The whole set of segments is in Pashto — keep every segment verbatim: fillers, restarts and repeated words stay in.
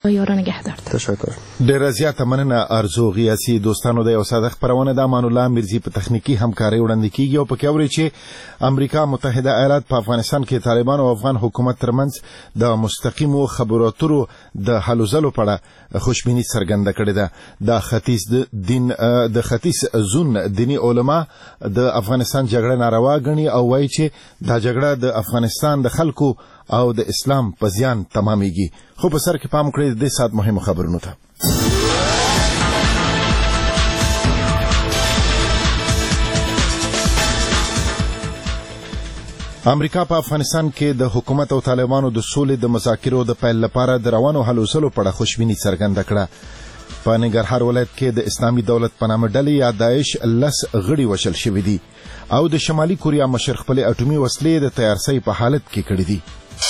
یارا نگهدارد. تشکر. ډیره زیاته مننه ارزو غیاثي. دوستانو د یو ساده خبرونه د امان الله میرزي په تخنیکی همکاري وړاندې کیږي او پکې اوري چې امریکا متحده ایالات په افغانستان کې طالبان او افغان حکومت ترمنځ د مستقیمو خبرو اترو د حل زلو په اړه خوشبیني څرګنده کړې ده. د ختیځ دین د ختیځ زون دینی علما د افغانستان جګړه ناروا ګڼي او وایي چې دا جګړه د افغانستان د خلکو او د اسلام په زیان تمامېږي. خو په سر کې پام کړئ د دې سات مهمو خبرونو ته. امریکا په افغانستان کې د حکومت او طالبانو د سولې د مذاکرو د پیل لپاره د روانو هلو ځلو په اړه خوشبیني څرګنده کړه. په ننګرهار ولایت کې د اسلامي دولت په نامه ډلې یا داعش لس غړي وشل شوي دي او د شمالي کوریا مشر خپلې اټومي وسلې د تیارسۍ په حالت کې کړې دي.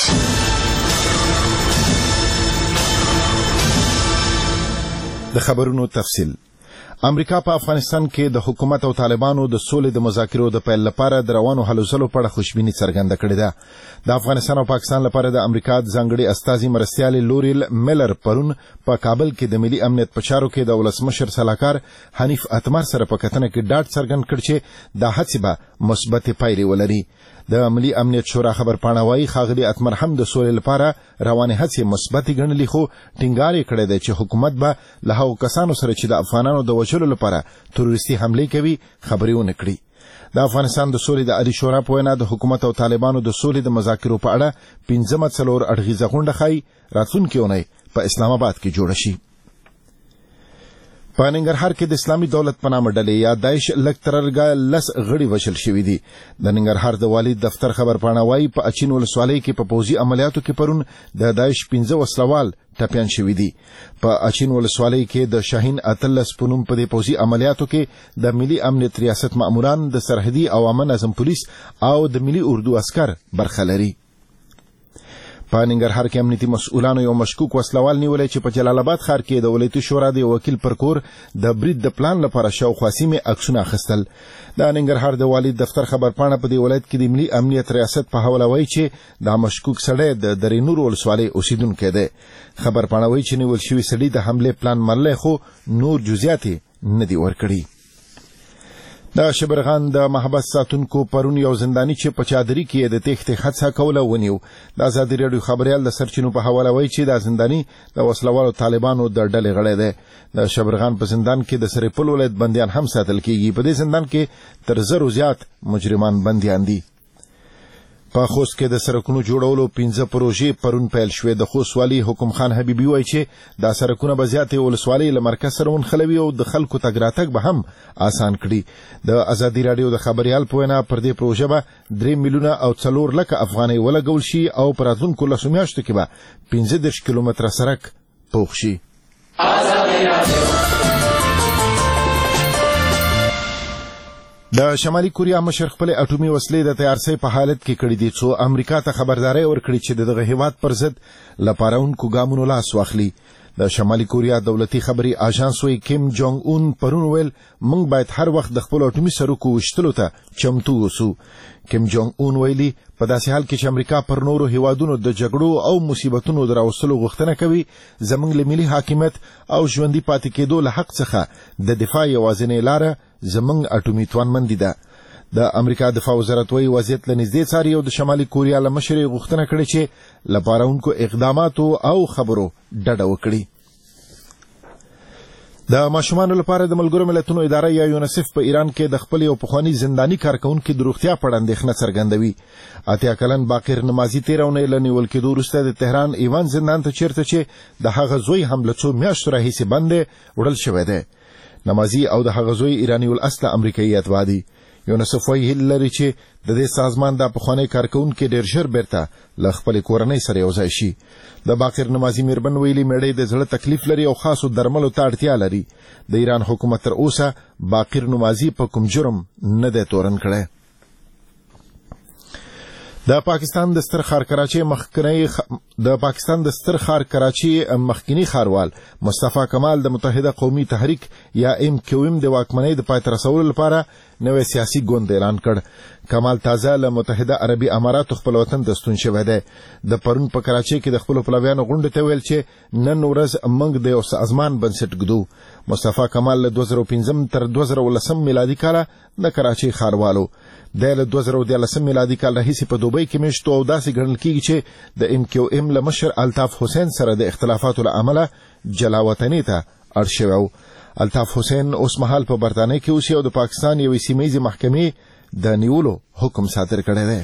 د خبرونو تفصیل. امریکا په افغانستان کې د حکومت او طالبانو د سولې د مذاکرو د پیل لپاره د روانو هلو ځلو په اړه خوشبیني څرګنده کړې ده. د افغانستان او پاکستان لپاره د امریکا د ځانګړي استازي مرستیالې لوریل میلر پرون په کابل کې د ملي امنیت په چارو کې د ولسمشر سلاکار حنیف اتمر سره په کتنه کې ډاډ څرګند کړ چې دا هڅې به مثبتې پایلې ولري. د ملي امنیت شورا خبرپاڼه وايي ښاغلي اتمر هم د سولې لپاره روانې هڅې مثبتې ګڼلې خو ټینګار یې کړی دی چې حکومت به له هغو کسانو سره چې د افغانانو د وژلو لپاره تروریستي حملې کوي خبرې ونه کړي. د افغانستان د سولې د عالي شورا په وینا د حکومت او طالبانو د سولې د مذاکرو په اړه پنځمه څلور اړخیزه غونډه ښایي راتلونکې اونۍ په اسلام آباد کې جوړه شي. په ننګرهار کې د اسلامي دولت په نامه ډلې یا داعش لږ تر لږه لس غړي وژل شوي دي. د ننګرهار د والي دفتر خبرپاڼه وايي په اچین ولسوالۍ کې په پوځي عملیاتو کې پرون د داعش پنځه وسلوال ټپیان شوي دي. په اچین ولسوالۍ کې د شاهین اتلس په نوم په دې پوځي عملیاتو کې د ملي امنیت ریاست ماموران، د سرحدي او عامه نظم پولیس او د ملي اردو عسکر برخه لري. په ننګرهار کې امنیتي مسؤلانو یو مشکوک وسلوال نیولی چې په جلال آباد ښار کې د ولایتي شورا د وکیل پر کور د برید د پلان لپاره شاوخوا سیمې عکسونه اخیستل. د ننګرهار د والي دفتر خبرپاڼه په دې ولایت کې د ملي امنیت ریاست په حواله وایي چې دا مشکوک سړی د درې نور ولسوالۍ اوسیدونکی دی. خبرپاڼه وایي چې نیول شوي سړي د حملې پلان منلی خو نور جزئیات یې نه دي ورکړي. د شبرغان د محبس ساتونکو پرون یو زنداني چې په چادري کې د تېښتې هڅه کوله ونیو. د ازادي راډیو خبریال د سرچینو په حواله وایي چې دا زنداني د وسلوالو طالبانو د ډلې غړی دی. د شبرغان په زندان کې د سرپل ولایت بندیان هم ساتل کیږي. په دې زندان کې تر زرو زیات مجرمان بندیان دي. په خوست کې د سړکونو جوړولو پنځه پروژې پرون پیل شوې. د خوست والي حکم خان حبیبي وایي چې دا سړکونه به زیاتې ولسوالۍ له مرکز سره ونښلوي او د خلکو تګ راتګ به هم آسان کړي. د ازادي راډیو د خبریال په وینا پر دې پروژه به درې میلیونه او څلور لکه افغانۍ ولګول شي او په راتلونکو لسو میاشتو کې به پنځه دېرش کیلومتره سړک پوخ شي. د شمالي کوریا مشر خپلې اټومي وسلې د تیارسۍ په حالت کې کړي دي څو امریکا ته خبرداری ورکړي چې د دغه هیواد پر ضد له پارونکو ګامونو لاس واخلي. د شمالي کوریا دولتي خبري آژانس وایي کیم جونګ اون پرون ویل موږ باید هر وخت د خپلو اټومي سرکو ویشتلو ته چمتو اوسو. کیم جونګ اون ویلي په داسې حال کې چې امریکا پر نورو هیوادونو د جګړو او مصیبتونو د راوستلو غوښتنه کوي زموږ له ملي حاکمیت او ژوندي پاتې کېدو له حق څخه د دفاع یوازینۍ لاره زموږ اټومي توانمندي ده. د امریکا دفاع وزارت وایي وضعیت له نږدې څاري او د شمالي کوریا له مشر یې غوښتنه کړې چې له پارونکو اقداماتو او خبرو ډډه وکړي. د ماشومانو لپاره د ملګرو ملتونو اداره یا یونیسف په ایران کې د خپل یو پخواني زنداني کارکونکي د روغتیا په اړه اندېښنه څرګندوي. اتیا کلن باقر نمازي تېره اونۍ له نیول کېدو وروسته د تهران ایوان زندان ته چیرته چې د هغه زوی هم له څو میاشتو راهیسې بند دی وړل شوی دی. نمازي او د هغه زوی ایراني الاصله امریکایي اتباع دي. یونیسف وایي هیله لري چې د دې سازمان د پخوانی کارکونکي ډېر ژر بیرته له خپلې کورنۍ سره یوځای شي. د باقر نمازي میربن ویلي میړی د زړه تکلیف لري او خاصو درملو ته اړتیا لري. د ایران حکومت تر اوسه باقر نمازي په کوم جرم نه دی تورن کړی. د پاکستان د ستر ښار کراچي مخکنی خ... د پاکستان د ستر ښار کراچي مخکنی ښاروال مصطفی کمال د متحده قومي تحریک یا ام کیو ام د واکمنۍ د پای ته رسولو لپاره نوې سیاسي ګوند اعلان کړ. کمال تازه له متحده عربي اماراتو خپل وطن ته ستون شوی دی. د پرون په کراچۍ کې د خپلو پلویانو غونډې ته ویل چې نن ورځ موږ د یو سازمان بنسټ ږدو. مصطفی کمال له دوه زره پنځم تر دوه زره اوولسم میلادي کاله د کراچۍ ښاروالو. دی له دوه زره دیارلسم میلادي کال راهیسې په دوبۍ کې میشتو او داسې ګڼل کېږي چې د ام کیو ام له مشر الطاف حسین سره د اختلافاتو له امله جلا وطنۍ ته اړ شوی و. الطاف حسین اوس مهال په برطانیه کې اوسي او د پاکستان یوې سیمه ییزې محکمې د نیولو حکم صادر کړی دی.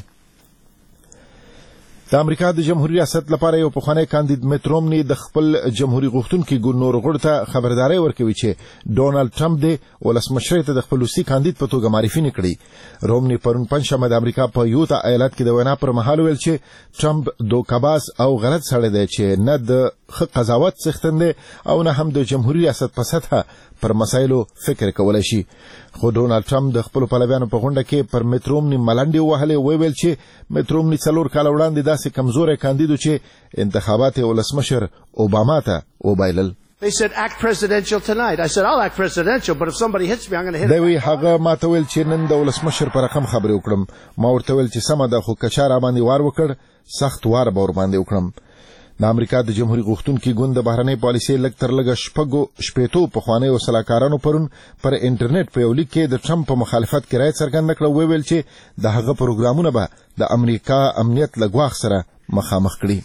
د امریکا د جمهوریت ریاست لپاره یو پخوانی کاندید میت رومني د خپل جمهوریت غوښتونکي ګوند نورو غړو ته خبرداری ورکوي چې ډونالډ ټرمپ د ولسمشرۍ ته د خپل روسي کاندید په توګه معرفي نه کړي. رومني پرون پنجشنبه د امریکا په یوتا ایالت کې د وینا پر مهال ویل چې ټرمپ دوکباز او غلط سړی دی چې نه د ښه قضاوت څښتن دی او نه هم د جمهوریت ریاست په سطحه پر مسایلو فکر کولی شي. خو ډونالډ ټرمپ د خپلو پلویانو په غونډه کې پر میت رومني ملنډې ووهلې. وویل چې میت رومني څلور کاله وړاندې داسې کمزوری کاندید و چې انتخابات یې ولسمشر اوباما ته وبایلل. They said act presidential tonight. I said I'll act presidential, but if somebody hits me I'm going to hit him. دوی هغه ما ته ویل چې نن د ولسمشر پر رقم خبرې وکړم. ما ورته ویل چې سمه ده خو که چا را باندې وار وکړ سخت وار به ورباندې وکړم. د امریکا د جمهوریت غوښتونکي ګوند د بهرنۍ پالیسۍ لږ تر لږه شپږو شپېتو پخوانیو سلاکارانو پرون پر انټرنیټ په یو لیک کې د ټرمپ په مخالفت کې رایه څرګنده کړه. وویل چې د هغه پروګرامونه به د امریکا امنیت له ګواښ سره مخامخ کړي.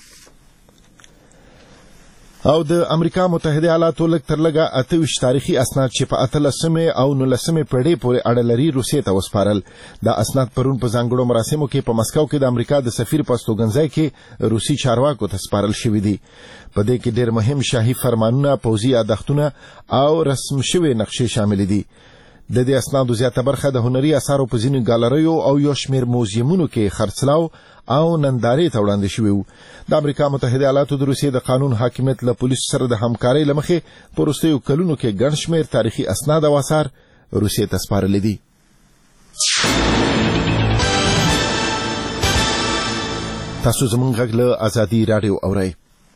او د امریکا متحده ایالاتو لږ تر لږه اته ویشت تاریخي اسناد چې په اتلسمې او نولسمې پیړۍ پورې اړه لري روسیې ته وسپارل. دا اسناد پرون په ځانګړو مراسمو کې په مسکو کې د امریکا د سفیر په استوګنځای کې روسي چارواکو ته سپارل شوي دي. په دې کې ډېر مهم شاهي فرمانونه، پوځي یادښتونه او رسم شوې نقشې شامل دي. د دې اسنادو زیاته برخه د هنري اثارو په ځینو ګالریو او یو شمېر موزیمونو کې خرڅلاو او نندارې ته وړاندې شوي وو. د امریکا متحده ایالاتو د روسیې د قانون حاکمیت له پولیسو سره د همکارۍ له مخې په وروستیو کلونو کې ګڼ شمېر تاریخي اسناد او اثار روسیې ته سپارلي دي. تاسو زموږ غږ له ازادي راډیو اورئ.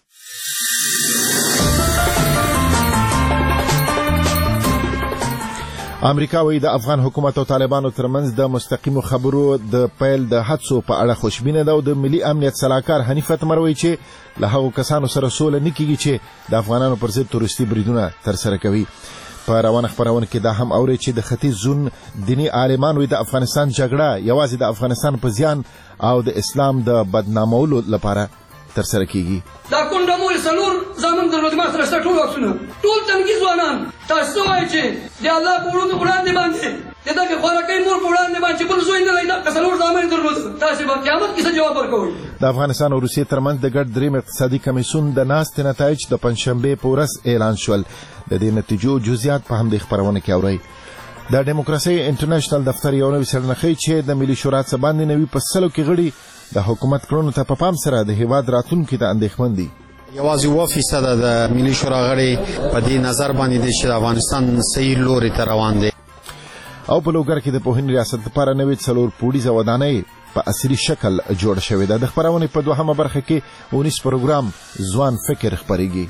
امریکا وایي د افغان حکومت او طالبانو ترمنځ د مستقیمو خبرو د پیل د هڅو په اړه خوشبینه ده او د ملي امنیت سلاکار حنیف اتمر وایي چې له هغو کسانو سره سوله نه کیږي چې د افغانانو پر ضد تروریستي بریدونه ترسره کوي. په روانه خپرونه کې دا هم اوري چې د ختیځ زون دیني عالمان وایي د افغانستان جګړه یوازې د افغانستان په زیان او د اسلام د بدنامولو لپاره ترسره کیږي. دا کونډه مو سلور زمون د روزما سره سره ټول وښونه ټول تنګي ځوانان تاسو وایي چې د الله په وړاندې وړاندې باندې دغه خوراکي مور په وړاندې باندې بل زوی نه لای دا سلور زمون درلود تاسو به قیامت کې څه جواب ورکوئ. د افغانستان او روسیې ترمنځ د ګډ دریم اقتصادي کمیسیون د ناستې نتایج د پنځشنبې په ورځ اعلان شول. د دې نتیجو جزئیات په همدې خپرونه کې اورئ. د ډیموکراسي انټرنیشنل دفتر یو نوی څېړنه ښیي چې د ملي شورا څخه باندې نوي په سلو کې غړي د حکومت کړنو ته په پام سره د هیواد راتلونکي ته اندېښمن دي. یوازې اووه فیصده د ملي شورا غړي په دې نظر باندې دي چې د افغانستان صحیح لوري ته روان دی. او په لوګر کې د پوهنې ریاست لپاره نوې څلور پوړیزه ودانۍ په عصري شکل جوړ شوې ده. د خپرونې په دوهمه برخه کې اونیس پروګرام ځوان فکر خپرېږي.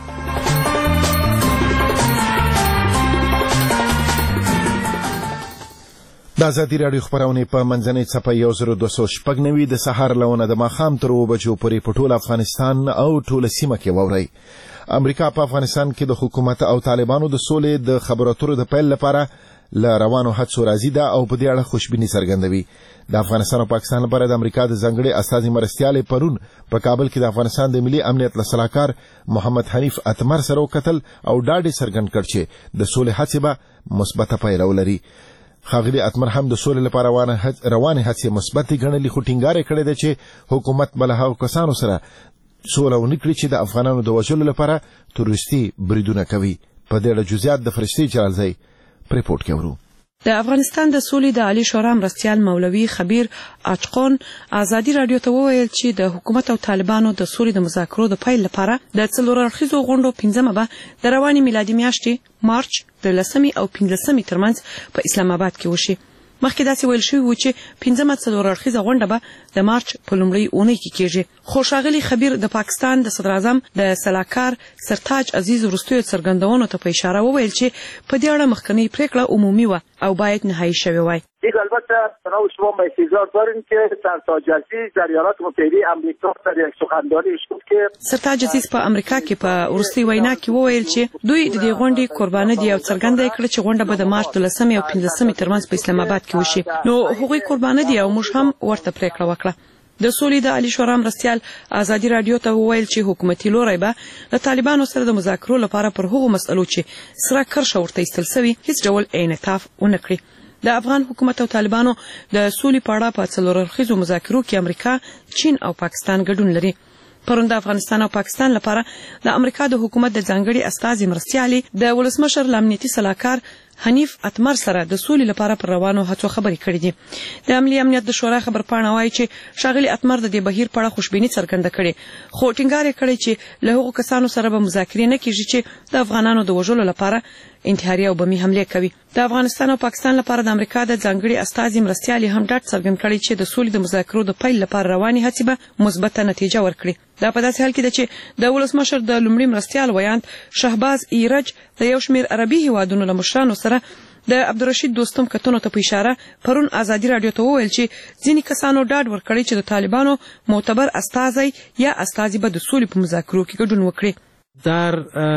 د ازادي راډیو خپرونې په منځنۍ څپه یو زر دوه سوه شپږ نوي د سهار له ونه د ماښام تر اووه بجو پورې په ټول افغانستان او ټوله سیمه کې واورئ. امریکا په افغانستان کې د حکومت او طالبانو د سولې د خبرو اترو د پیل لپاره له روانو هڅو راضي ده او په دې اړه خوشبیني څرګندوي. د افغانستان او پاکستان لپاره د امریکا د ځانګړي استازي مرستیال پرون په کابل کې د افغانستان د ملي امنیت له سلاکار محمد حنیف اتمر سره وکتل او ډاډ یې څرګند کړ چې د سولې هڅې به مثبته پایله ولري. ښاغلي اتمر هم د سولې لپاره روانې هڅې مثبتې ګڼلي خو ټینګار یې کړی دی چې حکومت به له هغو کسانو سره سوله ونه کړي چې د افغانانو د وژلو لپاره تروریستي بریدونه کوي. په دې اړه جزئیات د فرشتې جلالزی په ریپورټ کې اورو. د افغانستان د سولې د عالی شورا مرستیال مولوي خبیر اچقون ازادي رادیو ته وویل چې د حکومت او طالبانو د سولې د مذاکرو د پیل لپاره د څلور اړخیزو غونډو پنځمه به د روانې میلادي میاشتې مارچ د لسمې او پنځلسمې ترمنځ په اسلام آباد کې وشي. مخکې داسې ویل شوي و چې پنځمه څلور اړخیزه غونډه به د مارچ په لومړۍ اونۍ کې کېږي. خو ښاغلي خبیر د پاکستان د صدر اعظم د سلاکار سرتاج عزیز وروستیو څرګندونو ته په اشاره وویل چې په دې اړه مخکنۍ پریکړه عمومي وه او باید نهایی شوې وای. یک البته تنها شما انتظار داریم که سرتاج عزیز در ایالات متحده آمریکا در یک سخنرانی گفت که سرتاج عزیز په امریکا کې په وروستۍ وینا کې وویل چې دوی د دې غونډې قرباني دي او څرګنده یې کړه چې غونډه به د مارچ دولسمې او پنځلسمې ترمنځ په اسلام آباد کې وشي. نو هغوی قرباني دي او موږ هم ورته پریکړه وکړه. د سولې د علي شورا مرستیال ازادي رادیو ته وویل چې حکومتي لوری به له طالبانو سره د مذاکرو لپاره پر هغو مسئلو چې سره کرښه ورته ایستل سوي هیڅ ډول انعطاف ونه کړي. د افغان حکومت او طالبانو د سولې په اړه په څلور اړخیزو مذاکرو کې امریکا، چین او پاکستان ګډون لري. پرون د افغانستان او پاکستان لپاره د امریکا د حکومت د ځانګړي استازي مرستیالي د ولسمشر له امنیتي سلاکار حنیف اتمر سره د سولې لپاره پر روانو هڅو خبرې کړې دي. د عملي امنیت د شورا خبرپاڼه وایي چې ښاغلي اتمر د دې بهیر په اړه خوشبیني څرګنده کړې، خو ټینګار یې کړی چې له هغو کسانو سره به مذاکرې نه کیږي چې د افغانانو د وژلو لپاره انتحاري او بمي حملې کوي. د افغانستان او پاکستان لپاره د امریکا د ځانګړي استازي مرستیالي هم ډاډ څرګند کړی چې د سولې د مذاکرو د پیل لپاره روانې هڅې به مثبته نتیجه ورکړي. دا په داسې حال کې ده چې د ولسمشر د لومړي مرستیال ویاند شهباز ایرج د یو شمېر عربي هیوادونو له مشرانو سره د عبدالرشید دوستم کتنو ته په اشاره پرون ازادي رادیو ته وویل چې ځینې کسانو ډاډ ورکړی چې د طالبانو معتبر استازی یا استازی به د سولې په مذاکرو کې ګډون وکړي. در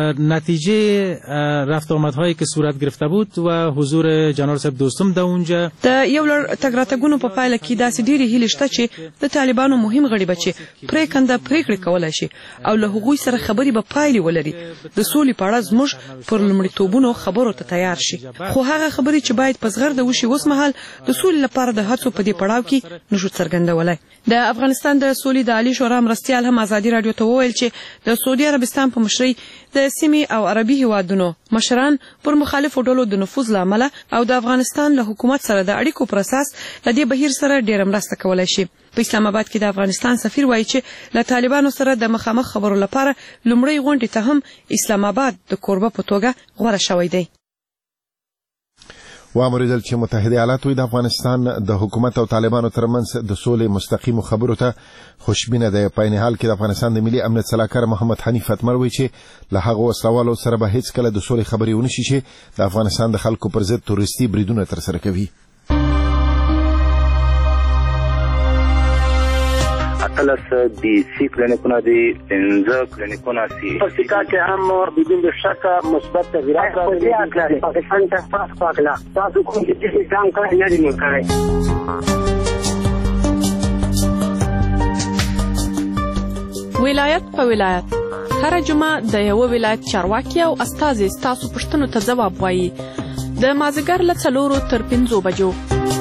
نتیجه رفت آمدهایی که صورت گرفته بود و حضور جناب صاحب دوستم در اونجا د یو لړ تګ راتګونو په پایله کې داسې ډېرې هیلې شته چې د طالبانو مهم غړي به چې پرېکنده پرېکړې کولی شي او له هغوی سره خبرې به پایلې ولري د سولې په اړه زموږ پر لومړیتوبونو خبرو ته تیار شي. خو هغه خبرې چې باید په زغرده وشي اوس مهال د سولې لپاره د هڅو په دې پړاو کې نشو څرګندولی. د افغانستان د سولې د عالي شورا مرستیال هم ازادي رادیو ته وویل چې د سعودي عربستان په مشرۍ د سیمې او عربي هیوادونو مشران پر مخالفو ډلو د نفوذ له امله او د افغانستان له حکومت سره د اړیکو پر اساس له دې بهیر سره ډېره مرسته کولی شي. په اسلام آباد کې د افغانستان سفیر وایي چې له طالبانو سره د مخامخ خبرو لپاره لومړۍ غونډې ته هم اسلام آباد د کوربه په توګه غوره شوی دی. واوریدل چې متحده ایالات د افغانستان د حکومت او طالبانو ترمنځ د سولې مستقیمو خبرو ته خوشبینه ده. په عین حال کې د افغانستان د ملي امنیت سلاکار محمد حنیف اتمر وایي چې له هغو وسلوالو سره به هیڅ کله د سولې خبرې ونه شي چې د افغانستان د خلکو پر ضد تروریستي بریدونه ترسره کوي. اتلس دی سی کلینیکونه دی پنځه کلینیکونه سی په سیکا کې هم بدون شک مثبت تغیرات راغلي دي. پاکستان ته پاس پاکلا تاسو کوم چې ځان کړی نه دی کړی. ولایت په ولایت هر جمعه د یو ولایت چارواکي او استازي تاسو پښتنو ته جواب وایي د مازیګر له څلورو تر پنځو بجو.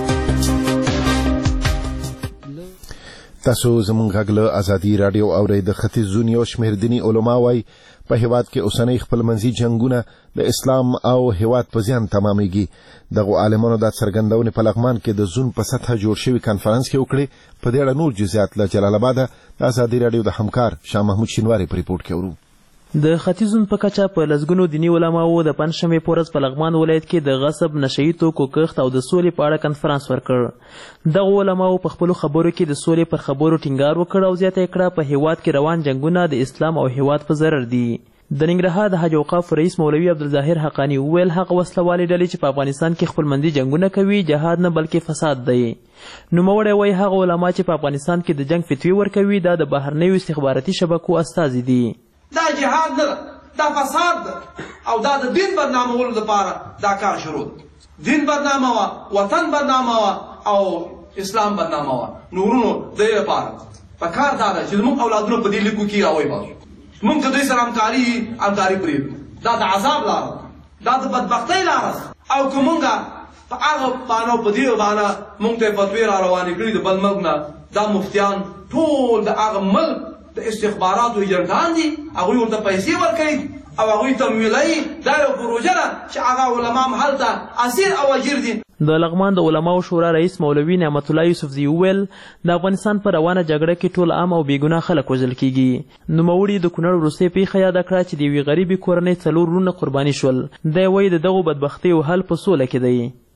تاسو زمونږ غږ له ازادي رادیو اورئ. د ختیځ زون یو شمېر دیني علما وایي په هیواد کې اوسنۍ خپلمنځي جنګونه د اسلام او هیواد په زیان تمامیږي. دغو عالمانو دا څرګندونې په لغمان کې د زون په سطحه جوړ شوي کنفرانس کې وکړې. په دې اړه نور جزئیات له جلال آباده د ازادي رادیو د همکار شاه محمود شینواري په ریپورټ کې اورو. د ختیځون په کچه په لسګونو دیني علماو د پنځشنبې په ورځ په لغمان ولایت کې د غصب، نشهیي توکو کښت او د سولې په اړه کنفرانس ورکړ. دغو علماو په خپلو خبرو کې د سولې پر خبرو ټینګار وکړ او زیاته یې کړه په هیواد کې روان جنګونه د اسلام او هیواد په ضرر دي. د ننګرهار د حج اوقاف رئیس مولوي عبدالظاهر حقانی وویل هغه وسلوالې ډلې چې په افغانستان کې خپلمنځي جنګونه کوي جهاد نه بلکې فساد دی. نوموړی وایي هغه علما چې په افغانستان کې د جنګ فتوی ورکوي دا د بهرنیو استخباراتي شبکو استازي دي. دا جهاد نه دا فساد ده او دا د دین بدنامولو لپاره دا کار شروع ده. دین بدنامه وه، وطن بدنامه وه او اسلام بدنامه وه. نورونو د دې لپاره په کار دا ده چې زموږ اولادونه په دې لیکو کې راوباسو. موږ که دوی سره همکاري همکاري پرېږدو. دا د عذاب لاره ده، دا د بدبختۍ لاره ده. او که موږ په هغه بانه په دې بانه موږ ته فتوې را روانې کړي د بل ملک نه، دا مفتیان ټول د هغه ملک د استخباراتو ایجنټان دي. هغوی ورته پیسې ورکوي او هغوی ته ویلایي دا یو پروژه ده چې هغه علما هم هلته اسیر او اجیر دي. د لغمان د علماو شورا رئیس مولوي نعمت الله یوسفزي وویل د افغانستان په روانه جګړه کې ټول عام او بېګناه خلک وژل کیږي. نوموړي د کونړ وروستۍ پیښه یاده کړه چې د یوې غریبې کورنۍ څلور وروڼه قرباني شول. دی وایي د دغو بدبختیو حل په سوله کې دی.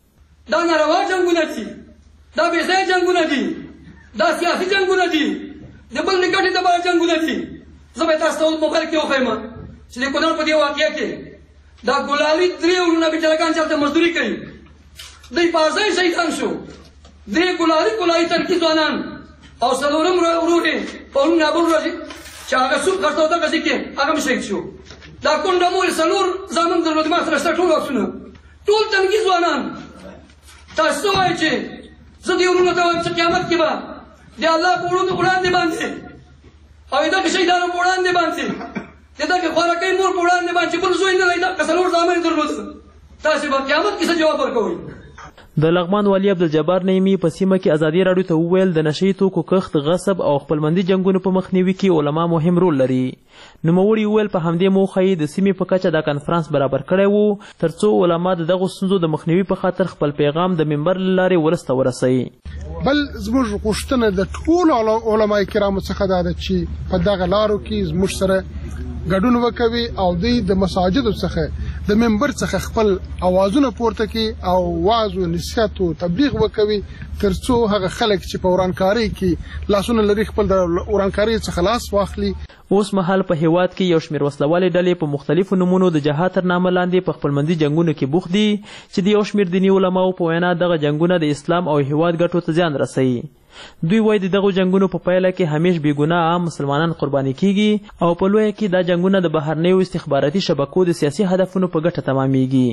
دا ناروا جنګونه دي، دا بې ځایه جنګونه دي، دا سیاسي جنګونه دي، د بل د ګټې دپاره جنګونه دي. زه به تاسو ته اوس موبایل کې وښیم چې د کونړ په دې واقعه کې دا ګلالي درې وروڼه بېچارهګان چې هلته مزدوري کوي، دوی په ځای شهیدان شو. درې ګلالي ګلالي تنکي ځوانان او څلورم ورور یې پرون نابل راځي چې هغه څوک غرته او دغسې کې هغه هم شهید شو. دا کونډه مور یې څلور زامن درلودې، ما سره شته ټول عکسونه، ټول تنکي ځوانان. تاسو څه وایئ چې زه دې وروڼو ته وایم چې قیامت کې به د الله په وړاندې وړاندې باندې او د دغه شهیدانو په وړاندې باندې د دغه خوارکۍ مور په وړاندې باندې چې بل زوی نه لري دغه څلور زامن یې درلوده، تاسې به قیامت کې څه جواب ورکوئ؟ د لغمان والي عبدالجبار نعیمي په سیمه کې ازادي راډیو ته وویل د نشه یي توکو کښت، غصب او خپلمندي جنګونو په مخنیوي کې علما مهم رول لري. نوموړي وویل په همدې موخه یې د سیمې په کچه دا کنفرانس برابر کړی و ترڅو علما د دغو ستونزو د مخنیوي په خاطر خپل پیغام د منبر له لارې ولس ته ورسوي. بل زموږ غوښتنه د ټولو علما کرامو څخه دا ده چې په دغه لارو کې زموږ سره ګډون وکوي او دوی د مساجدو څخه د منبر څخه خپل اوازونه پورته کړي او وعظ او نصیحت او تبلیغ وکوي ترڅو هغه خلک چې په ورانکارۍ کې لاسونه لري خپل د ورانکارۍ څخه لاس واخلي. اوس مهال په هیواد کې یو شمېر وسلوالې ډلې په مختلفو نومونو د جهاد تر نامه لاندې په خپلمندي جنګونو کې بوخت دي چې د یو شمېر دیني علماو په وینا دغه جنګونه د اسلام او هیواد ګټو ته زیان رسوي. دوی وایي د دغو جنګونو په پایله کې همیش بې ګناه عام مسلمانان قرباني کیږي او په لویه کې دا جنګونه د بهرنیو استخباراتي شبکو د سیاسي هدفونو په ګټه تمامیږي.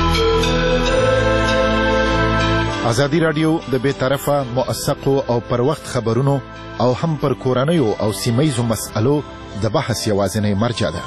ازادي راډیو د بې طرفه، موثقو او پر وخت خبرونو او هم پر کورنیو او سیمهیزو مسألو د بحث یوازینۍ مرجع ده.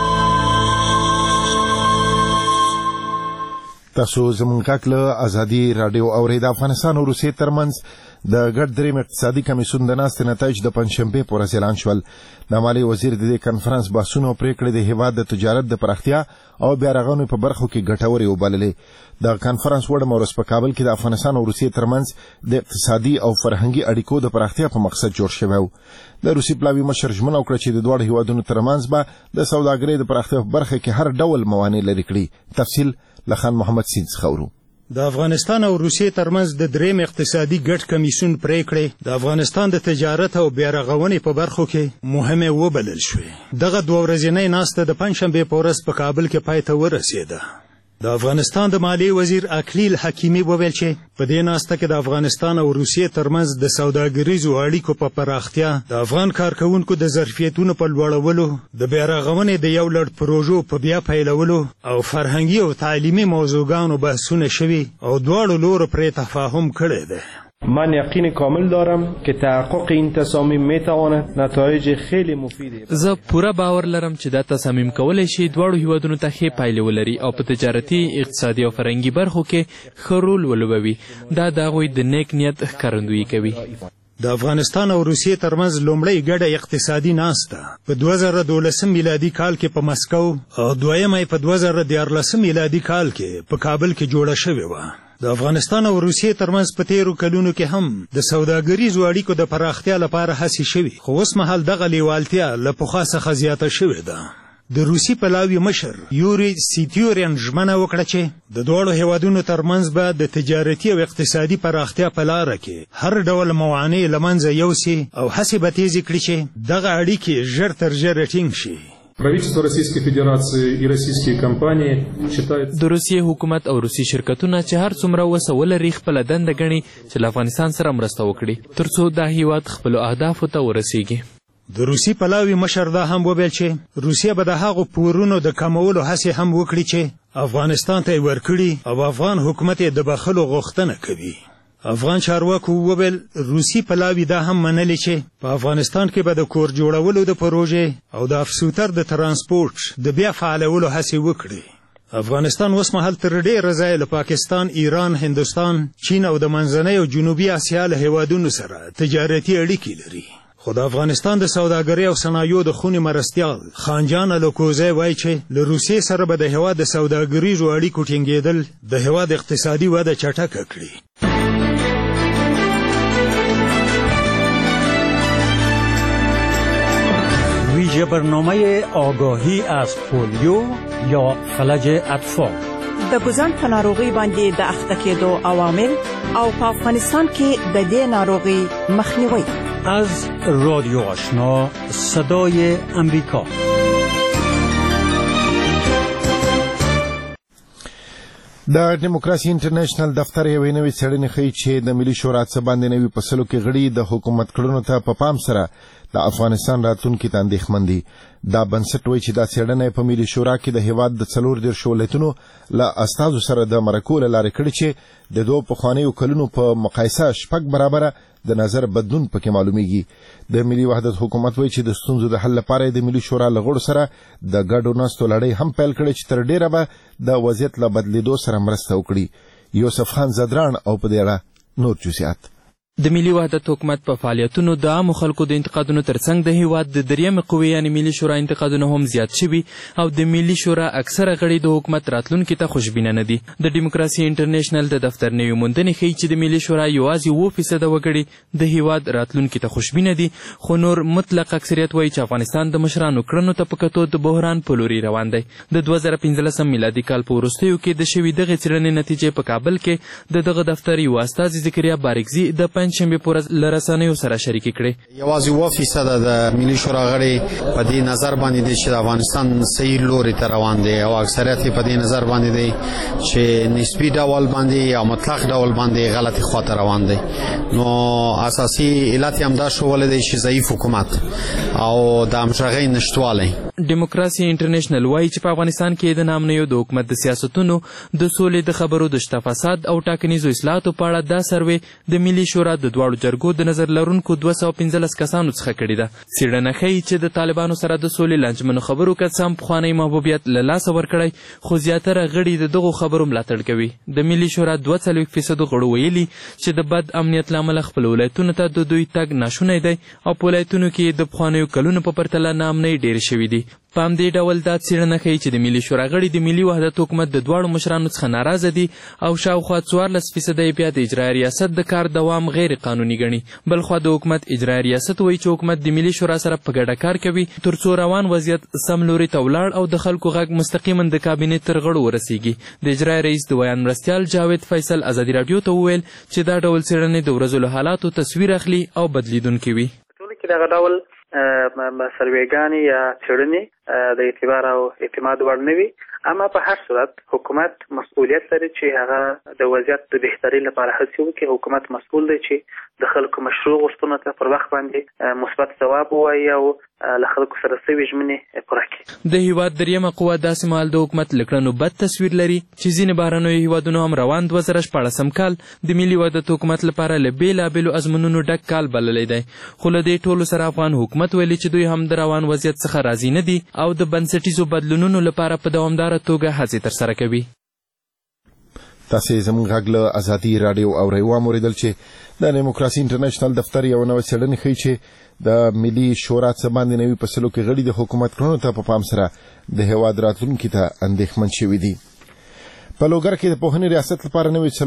تاسو زموږ غږ له ازادي راډیو اورئ. د افغانستان او روسیې ترمنځ د ګډ دریم اقتصادي کمیسیون د ناستې نتایج د پنجشنبې په ورځ اعلان شول. د مالي وزیر د دې کنفرانس بحثونه او پریکړې د هیواد د تجارت د پراختیا او بیارغونې په برخو کې ګټورې وبللې. د کنفرانس وړم ورځ په کابل کې د افغانستان او روسیې ترمنځ د اقتصادي او فرهنګي اړیکو د پراختیا په مقصد جوړ شوی و. د روسي پلاوي مشر ژمنه وکړه چې د دواړو هیوادونو ترمنځ به د سوداګرۍ د پراختیا په برخه کې هر ډول موانع لرې کړي. تفصیل له خان محمد سید څخه اورو. د افغانستان او روسیې ترمنځ د دریم اقتصادي ګډ کمیسیون پریکړې د افغانستان د تجارت او بیارغونې په برخو کې مهمه وبلل شوې. دغه دوه ورځنۍ ناسته د پنجشنبې په ورځ په کابل کې پای ته ورسېده. د افغانستان د مالیې وزیر اکلیل حکیمي وویل چې په دې ناسته کې د افغانستان او روسیې ترمنځ د سوداګریزو اړیکو په پراختیا، د افغان کارکوونکو د ظرفیتونو په لوړولو، د بیارغونې د یو لړ پروژو په بیا پیلولو او فرهنګي او تعلیمي موضوعګانو بحثونه شوي او دواړو لورو پرې تفاهم کړی دی. من یقین کامل دارم که تحقق این تصامیم میتواند نتایج خیلی مفیدی. زه پوره باور لرم چې دا تصامیم کولی شي دواړو هیوادونو ته ښې پایلې ولري او په تجارتي، اقتصادي او فرهنګي برخو کې ښه رول ولوبوي. دا د هغوی د نیک نیت ښکارندویي کوي. د افغانستان او روسیې ترمنځ لومړی ګډه اقتصادي ناسته په دوه زره دولسم میلادي کال کې په مسکو او دویمه یې په دوه زره دیارلسم میلادي کال کې په کابل کې جوړه شوې وه. د افغانستان او روسیې ترمنځ په تیرو کلونو کې هم د سوداګریزو اړیکو د پراختیا لپاره هڅې شوي، خو اوس مهال دغه لیوالتیا له پخوا څخه زیاته شوې ده. د روسي پلاوي مشر یوري سیتیورین ژمنه وکړه چې د دواړو هیوادونو ترمنځ به د تجارتي او اقتصادي پراختیا په لاره کې هر ډول موانع له منځه یوسي او هڅې به تیزې کړي چې دغه اړیکې ژر تر ژره ټینګ شي. Правительство Российской Федерации и российские компании считают... د روسیې حکومت او روسي شرکتونه چې هر څومره وسه ولري خپله دنده ګڼي چې له افغانستان سره مرسته وکړي ترڅو دا هیواد خپلو اهدافو ته ورسیږي. د روسي پلاوي مشر دا هم وویل چې روسیه به د هغو پورونو د کمولو هڅې هم وکړي چې افغانستان ته یې ورکړي او افغان حکومت یې د بخښلو غوښتنه کوي. افغان چارواکو وویل روسي پلاوي دا هم منلي چې په افغانستان کې به د کور جوړولو د پروژې او د افسوتر د ترانسپورټ د بیا فعالولو هڅې وکړي. افغانستان اوس مهال تر ډېره ځایه له پاکستان، ایران، هندوستان، چین او د منځنۍ او جنوبي اسیا له هیوادونو سره تجارتي اړیکې لري. خو د افغانستان د سوداګرۍ او صنایعو د خونې مرستیال خانجان الوکوزی وایي چې له روسیې سره به د هیواد د سوداګریزو اړیکو ټینګېدل د هیواد اقتصادي وده چټکه کړي. ویژه برنامه آگاهی از پولیو یا فلج اطفال. د ګوزن په ناروغي باندې د اخته کېدو عوامل او په افغانستان کې د دې ناروغي مخنیوي. از رادیو آشنا صدای امریکا. د ډیموکراسي انټرنیشنل دفتر یوې نوې څېړنې ښیي چې د ملي شورا څخه باندې نوي فصلو کې غړي د حکومت کړنو ته په پام سره د افغانستان راتلونکي ته اندېښمن دي. دا بنسټ وایي چې دا څېړنه په ملي شورا کې د هېواد د څلور دېرش ولایتونو له استازو سره د مرکو له لارې کړې چې د دوو پخوانیو کلونو په مقایسه شپږ برابره د نظر بدلون پکې معلومیږي. د ملي وحدت حکومت وایي چې د ستونزو د حل لپاره د ملي شورا له غړو سره د ګډو ناستو لړۍ هم پیل کړې چې تر ډیره به د وضعیت له بدلیدو سره مرسته وکړي. یوسف خان زدران او په دې اړه نور جزئیات. د ملي وحدت حکومت په فعالیتونو د عامو خلکو د انتقادونو ترڅنګ د هیواد د دریمې قوې یعنې ملي شورا انتقادونه هم زیات شوي او د ملي شورا اکثره غړي د حکومت راتلونکي ته خوشبینه نه دي. د ډیموکراسي انټرنیشنل د دفتر نوې موندنې ښیي چې د ملي شورا یوازې اووه فیصده وګړي د هیواد راتلونکي ته خوشبینه دي، خو نور مطلق اکثریت وایي چې افغانستان د مشرانو کړنو ته په کتو د بحران په لوري روان دی. د دوه زره پنځلسم میلادي کال په وروستیو کې د شوي دغې څېړنې نتیجې په کابل کې د دغه دفتر یو استازي ذکریا بارکزي د پنجشنبې په ورځ له رسنیو سره شریکې کړې. یوازې اووه فیصده د ملي شورا غړي په دې نظر باندې دي چې د افغانستان صحیح لوري ته روان دی او اکثریت یې په دې نظر باندې دی چې نسبي ډول باندې یا مطلق ډول باندې غلطي خواته روان دی. نو اساسي علت یې همدا ښوولی دی چې ضعیف حکومت او د همغږۍ نشتوالی. ډیموکراسي انټرنیشنل وایي چې په افغانستان کې د نامنیو د حکومت د سیاستونو د سولې د خبرو د شته فساد او ټاکنیزو اصلاحاتو په اړه دا سروې د ملي شورا د دواړو جرګو د نظر لرونکو دوه سوه پنځلس کسانو څخه کړې ده. څېړنه ښیي چې د طالبانو سره د سولې لانجمنو خبرو که څه هم پخوانی محبوبیت له لاسه ورکړی خو زیاتره غړي د دغو خبرو ملاتړ کوي. د ملي شورا دوه څلوېښت فیصدو غړو ویلي چې د بد امنیت له امله خپلو ولایتونو ته د دوی تګ ناشونی دی او په ولایتونو کې د پخوانیو کلونو په پرتله ناامنۍ ډېرې شوي دي. په همدې ډول دا څېړنه ښیي چې د ملي شورا غړي د ملي وحدت حکومت د دواړو مشرانو څخه ناراضه دي او شاوخوا څوارلس فیصده یې بیا د اجرایي ریاست د کار دوام غیر قانوني ګڼي. بلخوا د حکومت اجرایي ریاست وایي چې حکومت د ملي شورا سره په ګډه کار کوي تر څو روان وضعیت سم لوري ته ولاړ او د خلکو غږ مستقیما د کابینې تر غړو ورسیږي. د اجرایي رئیس د ویان مرستیال جاوید فیصل ازادي راډیو ته وویل چې دا ډول څېړنې د ورځو له حالاتو تصویر اخلي او بدلیدونکې وي. دغه ډول سروېګانې یا څېړنې د اعتبار او اعتماد وړ نه وي، اما په هر صورت حکومت مسؤلیت لري چې هغه د وضعیت د بهترۍ لپاره هڅې وکړي. حکومت مسؤل دی چې د خلکو مشروع غوښتنو ته پر وخت باندې مثبت ځواب ووایي او له خلکو سره سوي ژمنې پوره کړي. د هیواد دریمه قوه داسې مهال د حکومت له کړنو بد تصویر لري چې ځینې بهرنیو هیوادونو هم روان دوه زره شپاړسم کال د ملي وحدت حکومت لپاره له بېلابېلو ازمونونو ډک کال بللی دی. خو له دې ټولو سره افغان حکومت ویلي چې دوی هم د روان وضعیت څخه راضي نه دي او د بنسټیزو بدلونونو لپاره په دوامداره توګه هڅې ترسره کوي. تاسې زموږ غږ له ازادي راډیو اورئ. واورېدل چې د ډیموکراسي انټرنیشنل دفتر یوه نوې څېړنې ښیي چې د ملي شورا څخه باندې نوي فصلو کې غړي د حکومت کړنو ته په پام سره د هېواد راتلونکي ته اندېښمن شوي دي. په لوګر کې د پوهنې ریاست لپاره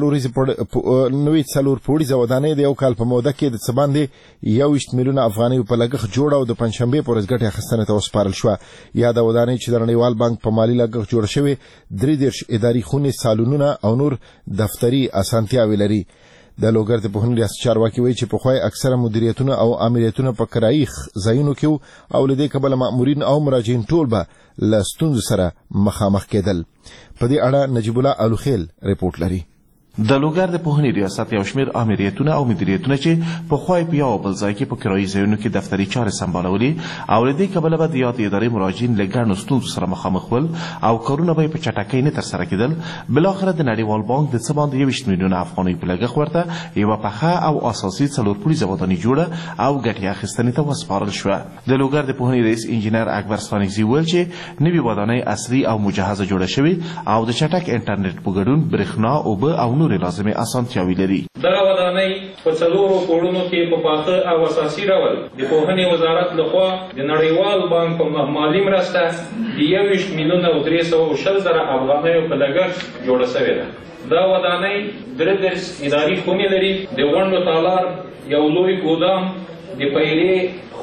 نوې څلور پوړیزه ودانۍ د یو کال په موده کې د څه باندې یوویشت میلیونه افغانیو په لګښت جوړه او د پنجشنبې په ورځ ګټې اخیستنې ته وسپارل شوه. یاده ودانۍ چې د نړیوال بانک په مالي لګښت جوړه شوې درې دېرش اداري خونې، سالونونه او نور دفتري اسانتیاوې لري. د لوګر د پوهنې ریاست چارواکي وایي چې پخوا اکثره مدیریتونه او امریتونه په کرایي ځایونو کې او له دې کبله مامورین او مراجعین ټول به له ستونزو سره مخامخ کېدل. په دې اړه نجیب الله الوخیل رپورټ لري. د لوګر د پوهنې ریاست یو شمېر امریتونه او مدیریتونه چې پخوا یې په یو بل ځای کې په کرایي ځایونو کې دفتري چارې سمبالولې او له دې کبله به د یادې ادارې مراجعین له ګڼو ستونزو سره مخامخ ول او کارونه به یې په چټکۍ نه ترسره کېدل. بالاخره د نړیوال بانک د څه باندې یوویشت میلیونه افغانۍ په لګښت ورته یوه پخه او اساسي څلور پوړیزه ودانۍ جوړه او ګټې اخیستنې ته وسپارل شوه. د لوګر د پوهنې رئیس انجینر اکبر ستانکزي وویل چې نوې ودانۍ عصري او مجهزه جوړه شوې او د چټک انټرنیټ په ګډون برېښنا، اوبه او نورې لازمې اسانتیاوې لري. دغه ودانۍ په څلورو پوړونو کې په پاخه او اساسي ډول د پوهنې وزارت لخوا د نړیوال بانک په مالي مرسته د یوویشت میلیونه او درې سوه او شل زره افغانیو په لګښت جوړه شوې ده. دا ودانۍ درې دېرش اداري خونې لري، د غونډو تالار، یو لوی ګودام، د پیرې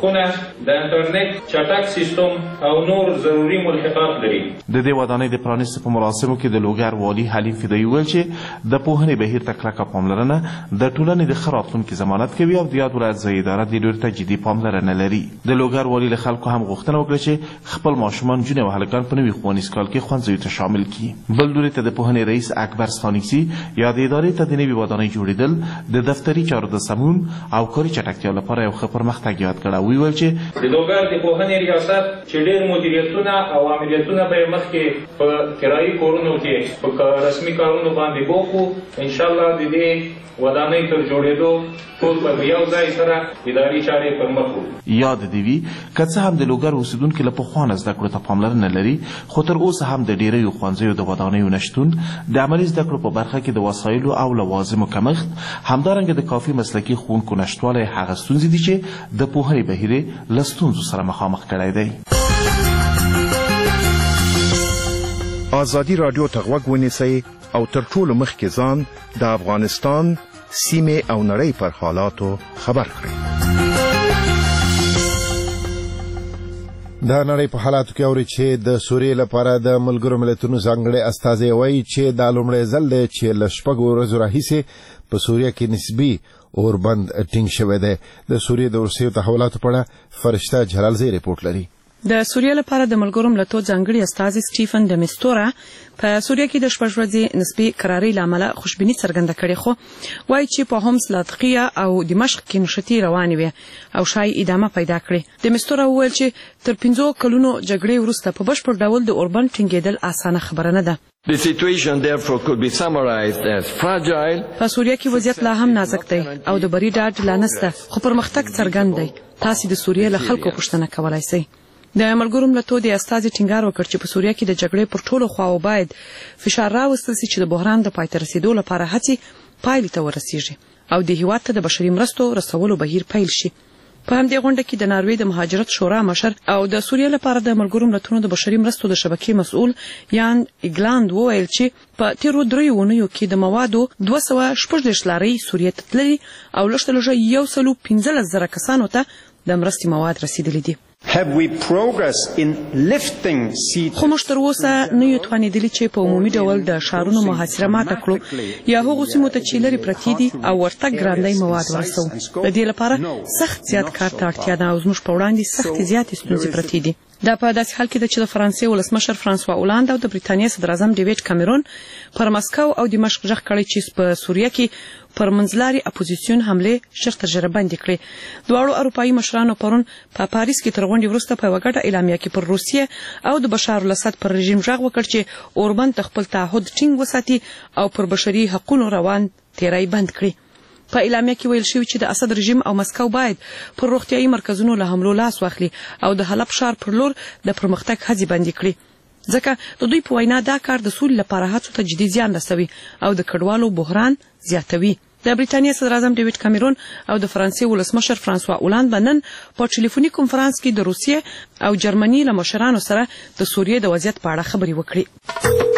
خونه د انټرنیټ چټک سیستم او نور ضروري ملحقات لري. د دې ودانۍ د پرانیستو په مراسمو کې د لوګر والي حلیم فدایي وویل چې د پوهنې بهیر ته کلکه پاملرنه د ټولنې د ښه راتلونکي ضمانت کوي او د یاد ولایت ځایي اداره دې لوري ته جدي پاملرنه لري. د لوګر والي له خلکو هم غوښتنه وکړه چې خپل ماشومان جونې او هلکان په نوي ښوونیز کال کې ښوونځیو ته شامل کړي. بل لوري ته د پوهنې رئیس اکبر ستانکزي یا د ادارې ته د نوي ودانۍ جوړېدل د دفتري چارو د سمون او کاري چټکتیا لپاره یو ښه پرمختګ یاد کړه. ویل چې د لوګر د پوهنې ریاست چې ډېر مدیریتونه او عملیاتونه به یې مخکې په کرایي کورونو کې په رسمي کارونو باندې بوکو، انشاءالله د دې ودانۍ تر جوړېدو ټول به یو ځای سره اداري چارې پر مخ وړو. یاد دې وي که څه هم د لوګر اوسېدونکي له پخوا نه زده کړو ته پاملرنه لري، خو تر اوسه هم د ډېریو ښوونځیو د ودانیو نشتون، د عملي زده کړو په برخه کې د وسایلو او لوازمو کمښت، همدارنګه د کافي مسلکي ښوونکو نشتوالی هغه ستونزې دي چې د پوهنې بهیر یې له ستونزو سره مخامخ کړی دی. ازادي راډیو ته غوږ ونیسئ او تر ټولو مخکې ځان د افغانستان سیمې او نړۍ پر حالاتو خبر کړئ. د نړۍ په حالاتو کې اوري چې د سوریې لپاره د ملګرو ملتونو ځانګړی استازی وایي چې دا لومړی ځل دی چې له شپږو ورځو راهیسې په سوریه کې نسبي اوربند ټینګ شوی دی. د سوریې د وروستیو تحولاتو په اړه فرشته جلالزی رپورټ لري. د سوریه لپاره د ملګرو ملتونو ځانګړي استازی سټیفن د میستورا په سوریه کې د شپږ ورځې نسبي قراري لامل خوشبیني څرګنده کړې، خو وایي چې په هومس، لاذقیه او دمشق کې نشټي روانې وي او شای ادامه پیدا کړې. د میستورا وویل چې تر پنځو کلونو جګړې وروسته په بشپړ ډول د اوربند ټینګېدل اسانه خبره نه ده. The situation therefore could be summarized as fragile. په سوریه کې وضعیت لا هم نازک دی او د بری ډاډ لا نشته، خو پرمختګ څرګند دی. تاسو د سوریه له خلکو پوښتنه کولای شئ. د ملګرو ملتونو د استازي ټینګار وکړ چې په سوریه کې د جګړې پر ټولو خواو باید فشار راوستل شي چې د بحران د پای ته رسیدو لپاره هڅې پایلې ته ورسیږي او د هیواد ته د بشري مرستو رسولو بهیر پیل شي. په همدې غونډه کې د ناروې د مهاجرت شورا مشر او د سوریه لپاره د ملګرو ملتونو د بشري مرستو د شبکې مسؤل یان ایګلاند وویل چې په تیرو دریو اونیو کې د موادو دوه سوه شپږ دېرش لارۍ سوریې ته تللي او لږ تر لږه یو سلو پنځلس زره کسانو ته د مرستې مواد رسیدلي دي. Have we progressed in lifting seat خو موږ تر اوسه نه یو توانېدلي چې په عمومي ډول د ښارونو محاصره ماته کړو یا هغو سیمو ته چې لرې پرتې دي او ورته ګرانۍ مواد ورسوو. د دې لپاره سخت زیات کار ته اړتیا ده او زموږ په وړاندې سختې زیاتې ستونزې پرتې دي. دا په داسې حال کې ده چې د فرانسې ولسمشر فرانسوا اولاند او د بریتانیا صدر اعظم ډیویډ کامرون پر مسکو او دمشق غږ کړی چې په سوریه کې پر منځلاري اپوزیسیون حملې ژر تر ژره بندې کړي. دواړو اروپایي مشرانو پرون په پاریس کې تر غونډې وروسته په یوه ګډه اعلامیه کې پر روسیې او د بشار الاسد پر رژیم غږ وکړ چې اوربند ته خپل تعهد ټینګ وساتي او پر بشري حقونو روان تیری بند کړي. په اعلامیه کې ویل شوی چې د اسد رژیم او مسکو باید پر روغتیايي مرکزونو له حملو لاس واخلي او د حلب ښار پر لور د پرمختګ هڅې بندې کړي، ځکه د دوی په وینا دا کار د سولې لپاره هڅو ته جدي زیان رسوي او د کډوالو بحران زیاتوي. د بریتانیا صدر اعظم ډیویډ کامرون او د فرانسې ولسمشر فرانسوا اولاند به نن په ټلیفوني کنفرانس کې د روسیې او جرمني له مشرانو سره د سوریې د وضعیت په اړه خبرې وکړي.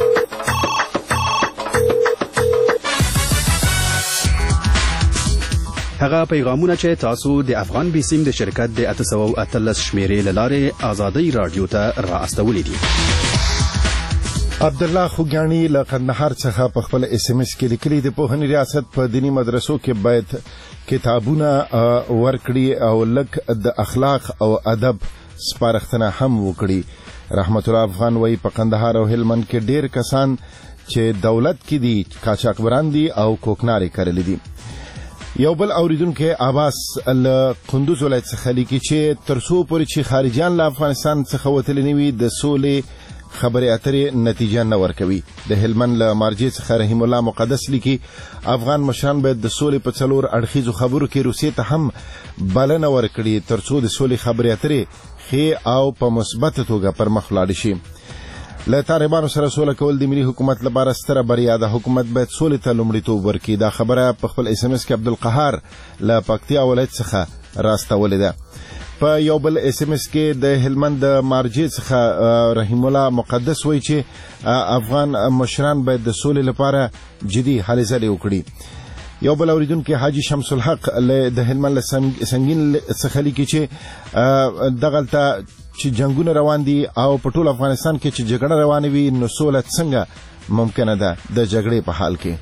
هغه پیغامونه چې تاسو د افغان بیسیم د شرکت د اته سوه او اتلس شمیرې له لارې ازادۍ راډیو ته را استولي دي. عبدالله خوګیاڼي له قندهار څخه په خپل اس ام اس کې لیکلي د پوهنې ریاست په دیني مدرسو کې باید کتابونه ورکړي او لږ د اخلاق او ادب سپارښتنه هم وکړي. رحمت الله افغان وایي په قندهار او هلمند کې ډېر کسان چې دولت کې دي قاچاقبران دي او کوکنارې کرلي دي. یو بل اوریدونکو عباس له قندوز ولایت څخه لیکي چې تر څو پورې چې خارجیان له افغانستان څخه وتلي نه وي د سولې خبرې اترې نتیجه نه ورکوي. د هلمند له مارجې څخه رحیم الله مقدس لیکي افغان مشران باید د سولې په څلور اړخیزو خبرو کې روسیې ته هم بلنه ورکړي تر څو د سولې خبرې اترې ښې او په مثبته توګه پر مخ ولاړې شي. له طالبانو سره سوله کول د ملي حکومت لپاره ستره بریا ده. حکومت باید سولې ته لومړیتوب ورکړي. دا خبره په خپل اس ام اس کې عبدالقهار له پکتیا ولایت څخه راستولې ده. په یو بل اس ام اس کې د هلمند د مارجې څخه رحیم الله مقدس وایي چې افغان مشران باید د سولې لپاره جدي هلې ځلې وکړي. یو بل اوریدونکو حاجی شمس الحق له د هلمند سنگین څخه لیکي چې دغلته چې جنگونه روان دي او په ټول افغانستان کې چې جګړه روانه وي نو سوله څنګه ممکنه ده د جګړې په حال کې.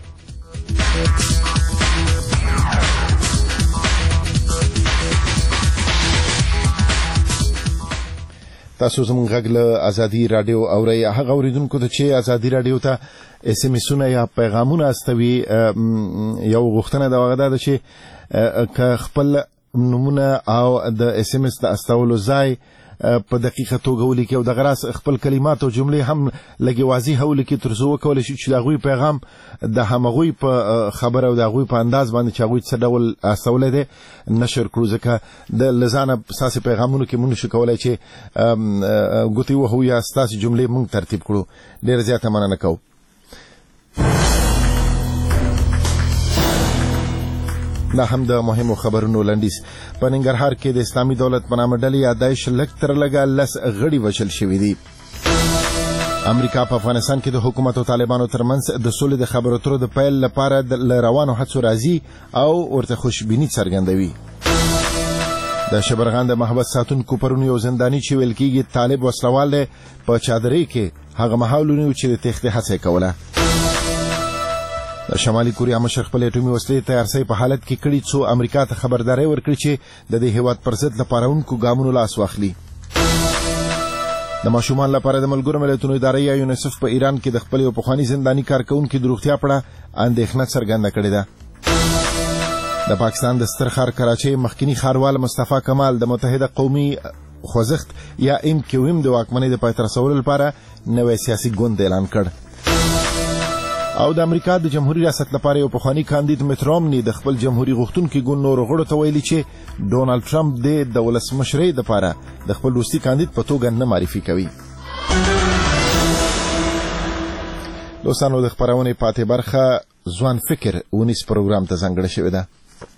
تاسو زموږ غږ له ازادي رادیو اورئ. هغه اوریدونکو ته چې ازادي رادیو ته اس ام اسونه یا پیغامونه استوي یو غوښتنه دا وغدا ده چې که خپل نمونه او د اس ام اس د استولو ځای په دقیقه توګه ولیکي او د غراس خپل کلمات او جملې هم لګي واضح ولیکي تر څو وکولای شي چې دغوی پیغام د همغوی په خبره او دغوی په انداز باندې چې هغوی څه ډول استولی دی نشر کړو. ځکه د لزانه ستاسې پیغامونو کې موږ نشو کولی چې ګوتې وهو یا ستاسې جملې موږ ترتیب کړو. ډېره زیاته مننه کوو. دا هم د مهمو خبرونو لنډیز. په ننګرهار کې د اسلامي دولت په نامه ډلې یا داعش لږ تر لږه لس غړي وژل شوي دي. امریکا په افغانستان کې د حکومت او طالبانو ترمنځ د سولې د خبرو اترو د پیل لپاره له روانو هڅو راځي او ورته خوشبیني څرګندوي. د شبرغان د محبس ساتونکو پرون یو زنداني چې ویل کېږي طالب وسلوال دی په چادرۍ کې هغه مهال ونیو چې د تېښتې هڅه یې کوله. د شمالي کوریا مشر خپل اټومي وسلې تیارسۍ په حالت کې کړي څو امریکا ته خبرداری ورکړي چې د دې هیواد پر ضد له پارونکو ګامونو لاس واخلي. د ماشومان لپاره د ملګرو ملتونو اداره یا یونیسف په ایران کې د خپل یو پخواني زنداني کارکونکي د روغتیا په اړه اندېښنه څرګنده کړې ده. د پاکستان د ستر ښار کراچۍ مخکني ښاروال مصطفی کمال د متحده قومي خوځښت یا ایم کیو ایم د واکمنۍ د پای ته رسولو لپاره نوی سیاسي ګوند اعلان کړ. او د امریکا د جمهوریت ریاست لپاره یو پخوانی کاندید میت رومني د خپل جمهوریت غوښتونکي ګوند نورو غړو ته ویلي چې ډونالد ټرمپ د ولسمشرۍ لپاره د خپل روسي کاندید په توګه نه معرفي کوي. دوستانو د خبرونې پاتې برخه ځوان فکر ونیس پروګرام ته ځانګړې شوې ده.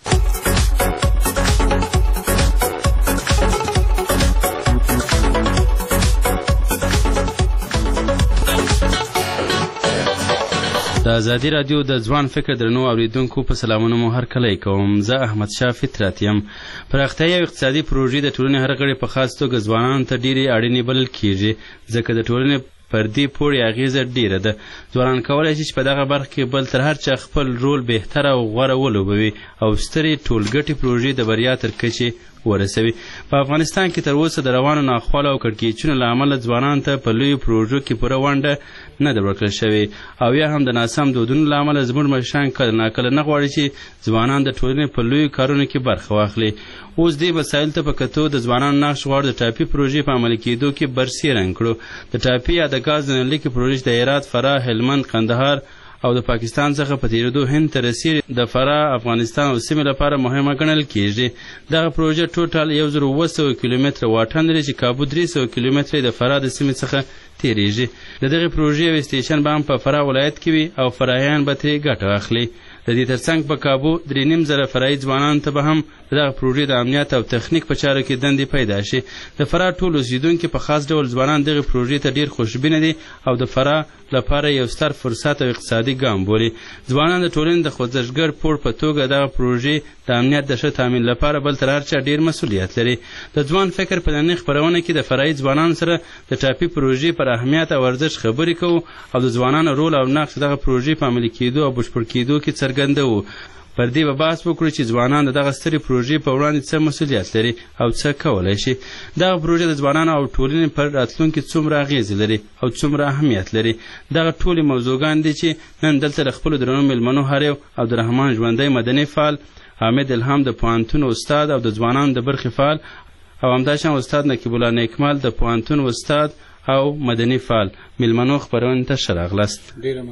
د ازادي رادیو د ځوان فکر درنو اوریدونکو په سلامونه مو هرکلی کوم. زه احمد شاه فطرت یم. پراختیایي او اقتصادي پروژې د ټولنې هر غړي په خاص توګه ځوانانو ته ډېرې اړینې بلل کیږي ځکه د ټولنې پر دې پورې اغیزه ډیره ده. ځوانان کولی شي چې په دغه برخه کې بل تر هر چا خپل رول بهتره او غوره ولوبوي او سترې ټولګټې پروژې د بریا تر کچې ورسوي. په افغانستان کې تر اوسه د روانو ناخوالو او کړکېچونو له امله ځوانانو ته په لویو پروژو کې پوره ونډه نه ده ورکړل شوې او یا هم د ناسم دودونو له امله زموږ مشران کله ناکله نه غواړي چې ځوانان د ټولنې په لویو کارونو کې برخه واخلي. اوس دې مسایلو ته په کتو د ځوانانو نقش غواړو د ټاپي پروژې په عملي کېدو کې برسېرنګ کړو. د ټاپي یا د ګاز د نلکې پروژې د هرات، فراه، هلمند، کندهار او د پاکستان څخه په تیریدو هند ته رسیږي د فراه، افغانستان او سیمې لپاره مهمه ګڼل کېږي. دغه پروژه ټوټال یو زر اوه سوه کیلومتره واټن لري چې کابو درې سوه کیلومتره د فراه د سیمې څخه تیریږي. د دغې پروژې یو سټیشن به هم په فراه ولایت کې وي او فراهیان به ترې ګټه واخلي. د دې ترڅنګ په کابو درې نیم زره فرایي ځوانانو ته به هم د دغه پروژې د امنیت او تخنیک په چارو کې دندې پیدا شي. د فراه ټول اوسېدونکي په خاص ډول ځوانان دغې پروژې ته ډېر خوشبینه دي او د فراه لپاره یو ستر فرصت او اقتصادي ګام بولي. ځوانان د ټولنې د خوځښتګر پوړ په توګه دغه پروژې د امنیت د ښه تامین لپاره بل تر هر چا ډېر مسؤلیت لري. د ځوان فکر په نننۍ خپرونه کې د فرایي ځوانانو سره د ټاپي پروژې پر اهمیت او ارزښت خبرې کوو او د ځوانانو رول او نقش دغه پروژې په عملي کېدو او بشپړ کېدو کې څرګندوو. پر دې به بحث وکړو چې ځوانان د دغه سترې پروژې په وړاندې څه مسؤلیت لري او څه کولی شي. دغه پروژې د ځوانانو او ټولنې پر راتلونکي څومره اغیزې لري او څومره اهمیت لري. دغه ټولې موضوعګان دي چې نن دلته د خپلو درنو مېلمنو هر یو عبدالرحمن ژوندی مدني فعال، حامد الهام د پوهنتون استاد او د ځوانانو د برخې فعال او همداشان استاد نقیب الله نیکمال د پوهنتون استاد او مدني فعال مېلمنو خپرونې ته ښه راغلاست.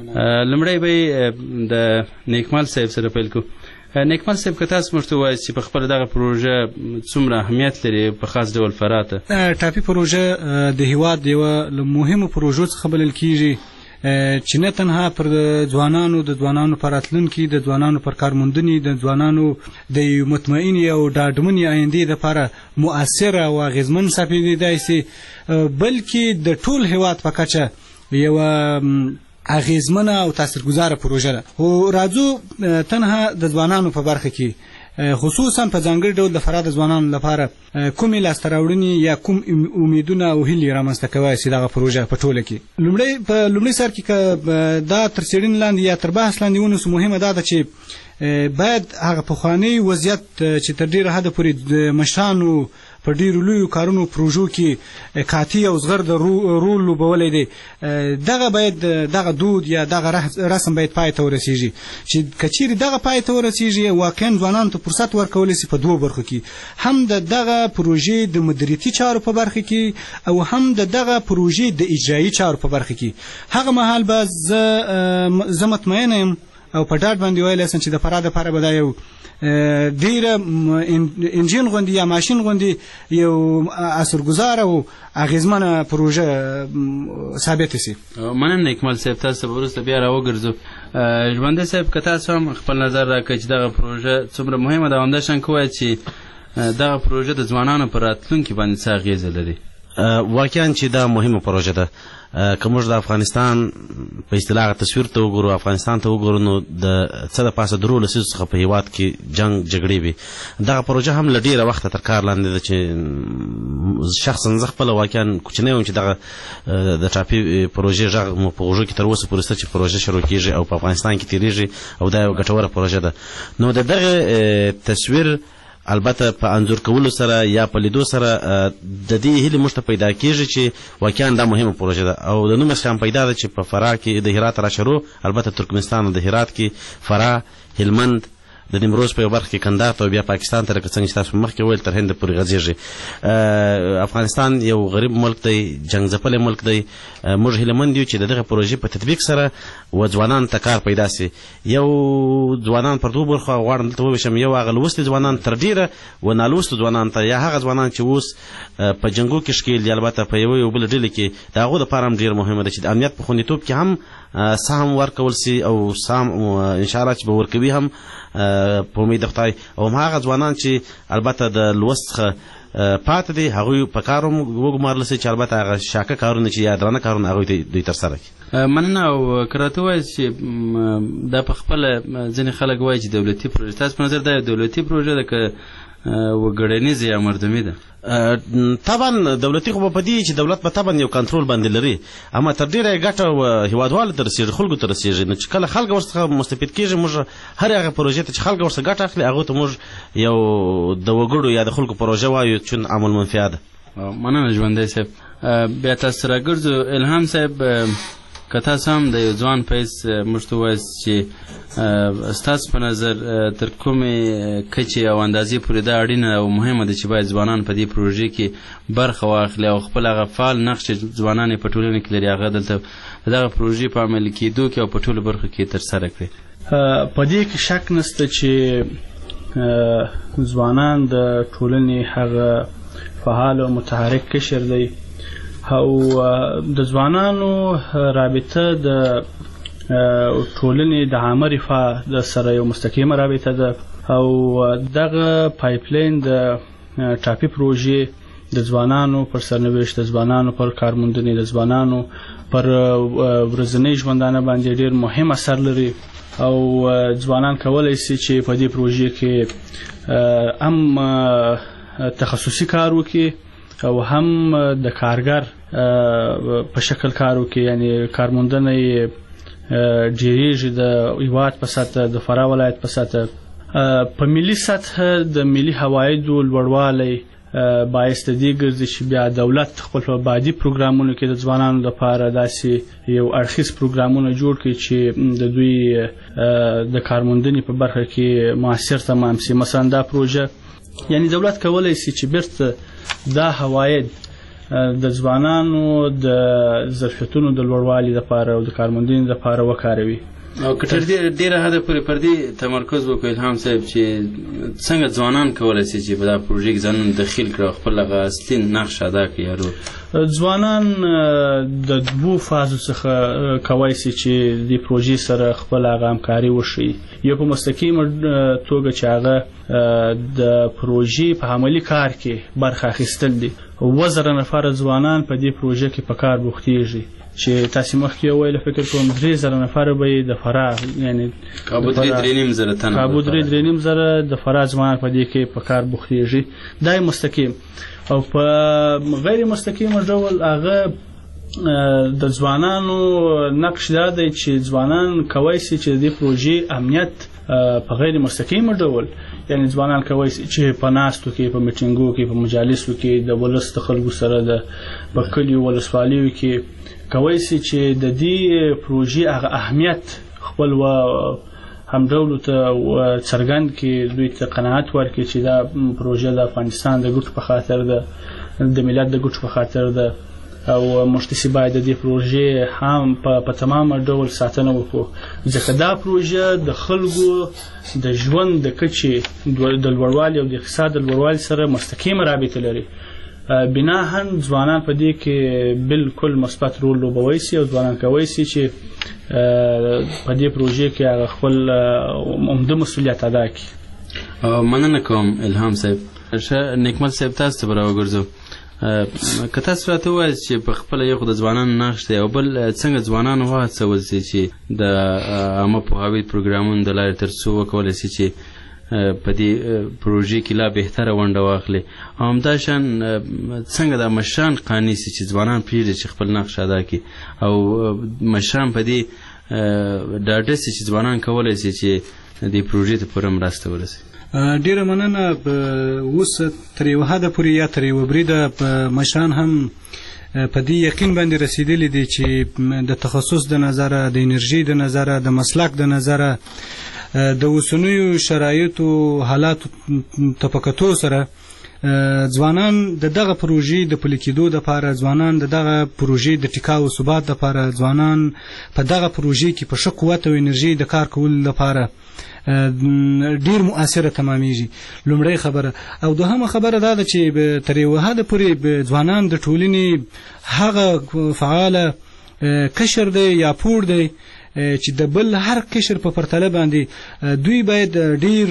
لومړی به د نیکمال صاحب سره پیل کړو. نیکمال صاحب که تاسو موږ ته ووایاست چې په خپله دغه پروژه څومره اهمیت لري په خاص ډول فراه ته؟ ټاپي پروژه د هېواد د یوه له مهمو پروژو څخه بلل کېږي چې نه تنها پر ځوانانو د ځوانانو پر راتلونکي د ځوانانو پر کارموندنې د ځوانانو د یو مطمئنې او ډاډمنې آیندې دپاره مؤثره او اغېزمن ثابتېدای سي بلکې د ټول هېواد په کچه یوه اغیزمنه او تاثیرګذاره پروژه ده. خو راځو تنها د ځوانانو په برخه کې خصوصا په ځانګړي ډول د فراه د ځوانانو لپاره کومې لاسته راوړنې یا کوم امیدونه او هیلې رامنځته کوی سي دغه پروژه په ټوله کې؟ لومړی په لومړي سر کې که دا تر څېړنې لاندې یا تر بحث لاندې ونیسو، مهمه دا ده چې باید هغه پخوانی وضعیت چې تر ډېره حده پورې د مشرانو په ډېرو لویو کارونو پروژو کې کاتی او زغر د رول لوبولی دی، دغه باید دغه دود یا دغه رسم باید پای ته ورسیږي چې که چیرې دغه پای ته ورسیږي واقعا ځوانانو ته فرصت ورکولی سي په دوو برخو کې، هم د دغه پروژې د مدیریتي چارو په برخه کې او هم د دغه پروژې د اجرایي چارو په برخه کې. هغه مهال به زه مطمئنه یم او په ډاډ باندې ویلی سم چې د فراه دپاره به دا یو ډیره انجین غوندې یا ماشین غوندې یو اثرګذاره او اغیزمنه پروژه ثابته سي. مننه اکمل صاحب، تاسو ته وروسته بیا راوګرځو. ژوندی صاحب که تاسو هم خپل نظر راکړئ چې دغه پروژه څومره مهمه ده او همداشان که ووایئ چې دغه پروژه د ځوانانو په راتلونکي باندې څه اغیزه لري. واقعا چې دا مهمه پروژه ده. که موږ د افغانستان په اصطلاح تصویر ته وګورو، افغانستان ته وګورو، نو د څه د پاسه درو لسیزو څخه په هېواد کې جنګ جګړې وي. دغه پروژه هم له ډېره وخته تر کار لاندې ده چې شخصا زه خپله واقعا کوچنی وم چې دغه د ټاپي پروژې غږ مو په غوږو کې تر اوسه پورې شته چې پروژه شروع کېږي او په افغانستان کې تېرېږي او دا یو ګټوره پروژه ده. نو د دغه تصویر البته په انځور کولو سره یا په لیدو سره د دې هیلې موږ ته پیدا کېږي چې واقعا دا مهمه پروژه ده او د نوم څخه هم پیدا ده چې په فراه کې د هرات راشرو، البته ترکمنستان د هرات کې فراه، هلمند، د نیمروز په یو برخه کې کندهار ته او بیا پاکستان ته لکه څنګه چې تاسو مخکې وویل تر هند پورې غځېږي. افغانستان یو غریب ملک دی، جنګ ځپلی ملک دی. موږ هیلهمند یو چې د دغه پروژې په تطبیق سره و ځوانانو ته کار پیدا سي. یو ځوانان پر دوو برخو غواړم دلته وویشم، یو هغه لوستي ځوانان تر ډېره و نالوستو ځوانانو ته، یا هغه ځوانان چې اوس په جنګو کې ښکېل دي، البته په یوه یو بله ډلې کې، د هغو دپاره هم ډېر مهمه ده چې د امنیت په خوندیتوب کې هم سهم ورکول سي او سهم انشاءالله چې به ورکوي هم په امید د خدای. او همهغه ځوانان چې البته د لوست څخه پاتې دي هغوی په کار هم وګمارل سي چې البته هغه شاکه کارونه چې یا درانه کارونه هغوی دوی ترسره کړي. مننه. او که راته ووایئ چې دا په خپله ځینې خلک وایي چې دولتي پروژه، تاسو په نظر دا یو دولتي پروژه ده که وګړنیزه یا مردمي ده؟ طبعا دولتي خو به په دې چې دولت به طبعا یو کنټرول باندې لري، اما تر ډېره یې ګټه هېوادوالو ته رسېږي، خلکو ته رسېږي. نو چې کله خلک ورڅخه مستفید کېږي، موږ هر هغه پروژې ته چې خلک ورڅخه ګټه اخلي هغو ته موږ یو د وګړو یا د خلکو پروژه وایو چون عمل منفعه ده. مننه ژوندی صاحب. بیا تاسو راګرځو. الهام صاحب، که تاسو هم د یو ځوان پیس موږ ته ووایاست چې ستاسو په نظر تر کومې کچې او اندازې پورې دا اړینه او مهمه ده چې باید ځوانان په دې پروژې کې برخه واخلي او خپل هغه فعال نقش چې ځوانان یې په ټولنه کې لري هغه دلته د دغه پروژې په عملي کېدو کې او په ټولو برخو کې ترسره کړي؟ په دې کې شک نشته چې ځوانان د ټولنې هغه فعال او متحرک قشر دی او د ځوانانو رابطه د ټولنې د عامه رفاه د سره یو مستقیمه رابطه ده او دغه پایپلاین د ټاپي پروژې د ځوانانو پر سرنوشت، د ځوانانو پر کارموندنې، د ځوانانو پر ورځنۍ ژوندانه باندې ډېر مهم اثر لري او ځوانان کولی سي چې په دې پروژې کې هم تخصصي کار وکړي او هم د کارګر په شکل کار وکړي، یعنی کارموندنه یې ډېرېږي د هېواد په سطحه، د فراه ولایت په سطحه. په ملي سطحه د ملي عوایدو لوړوالی باعث د دې ګرځي چې بیا دولت خپل په بعدي پروګرامونو کې د ځوانانو لپاره داسې یو اړخیز پروګرامونه جوړ کړي چې د دوی د کارموندنې په برخه کې مؤثر تمام سي. مثلا دا پروژه، یعنی دولت کولی سي چې بیرته دا عواید د ځوانانو د ظرفیتونو د لوړوالي لپاره او د کارموندنې لپاره وکاروي. او که تر ډېره حده پورې پر دې تمرکز وکړو الهام صاحب چې څنګه ځوانان کولی سي چې په دا پروژې کې ځانونه دخیل کړي او خپل هغه اصلي نقش ادا کړي؟ یا رول ځوانان د دوو فازو څخه کولی سي چې دې پروژې سره خپل هغه همکاري وښیي. یو په مستقیمه توګه چې هغه د پروژې په عملي کار کې برخه اخیستل دي. اووه زره نفره ځوانان په دې پروژه کې په کار بوختېږي چې تاسو مخکې ویل فکر کوم درې زره نفر به د فراه یعنی کابو درې درې نیم زره تنه کابو درې درې نیم زره د فراه ځوانان په دې کې په کار بوختېږي دا مستقیم او په غیر مستقیم ډول هغه د ځوانانو نقش دا دی چې ځوانان کولی شي چې د دې پروژې امنیت په غیر مستقیم ډول یعنی ځوانان کولی شي چې په ناستو کې په میټینګو کې په مجالسو کې د ولس د خلکو سره د په کلیو ولسوالیو کې کولی شي چې د دې پروژې هغه اهمیت خپل و هم ډول ته څرګند کې دوی ته قناعت ورکړي چې دا پروژه د افغانستان د ګټو په خاطر ده د ملت د ګټو په خاطر ده او موږ باید د دې پروژې هم په تمامه ډول ساتنه وکړو ځکه دا پروژه د خلکو د ژوند د کچې د لوړوالي او د اقتصاد د لوړوالي سره مستقیمه رابطه لري بناهاً ځوانان په دې کې بالکل مثبت رول لوبولی شي او ځوانان کولی شي چې په دې پروژې کې هغه خپل عمده مسؤلیت ادا کړي. مننه کوم الهام صاحب. نیکمل صاحب تاسو ته به راوګرځو که تاسو راته ووایاست چې په خپله یو خو د ځوانانو نقش دی او بل څنګه ځوانان وهڅول شي چې د عامه پوهاوي پروګرامونو د لارې تر څو وکولی شي چې په دې پروژې کې لا بهتره ونډه واخلي او همداشان څنګه دا مشران قانع شي چې ځوانان پرېږدي چې خپل نقش ادا کړي او مشران په دې ډاډه شي چې ځوانان کولی شي چې دې پروژې ته پوره مرسته ورسوي. ډیره مننه. اوس تر یو حده پورې یا تر یو بریده مشران هم په دې یقین باندې رسیدلی دي چې د تخصص د نظره د انرژي د نظره د مسلک د نظره د اوسنیو شرایطو حالاتو تفکتو سره ځوانان د دغه پروژې د پلي کېدو دپاره ځوانان د دغه پروژې د ټیکاو ثبات دپاره ځوانان په دغه پروژې کې په ښه قوت او انرژي د کار کولو لپاره ډیر مؤثره تمامیږي. لومړی خبره او دوهمه خبره دا ده چې تر یو حده پورې ځوانان د ټولنې هغه فعاله قشر دی یا پور دی چې د بل هر قشر په پرتله باندې دوی باید ډیر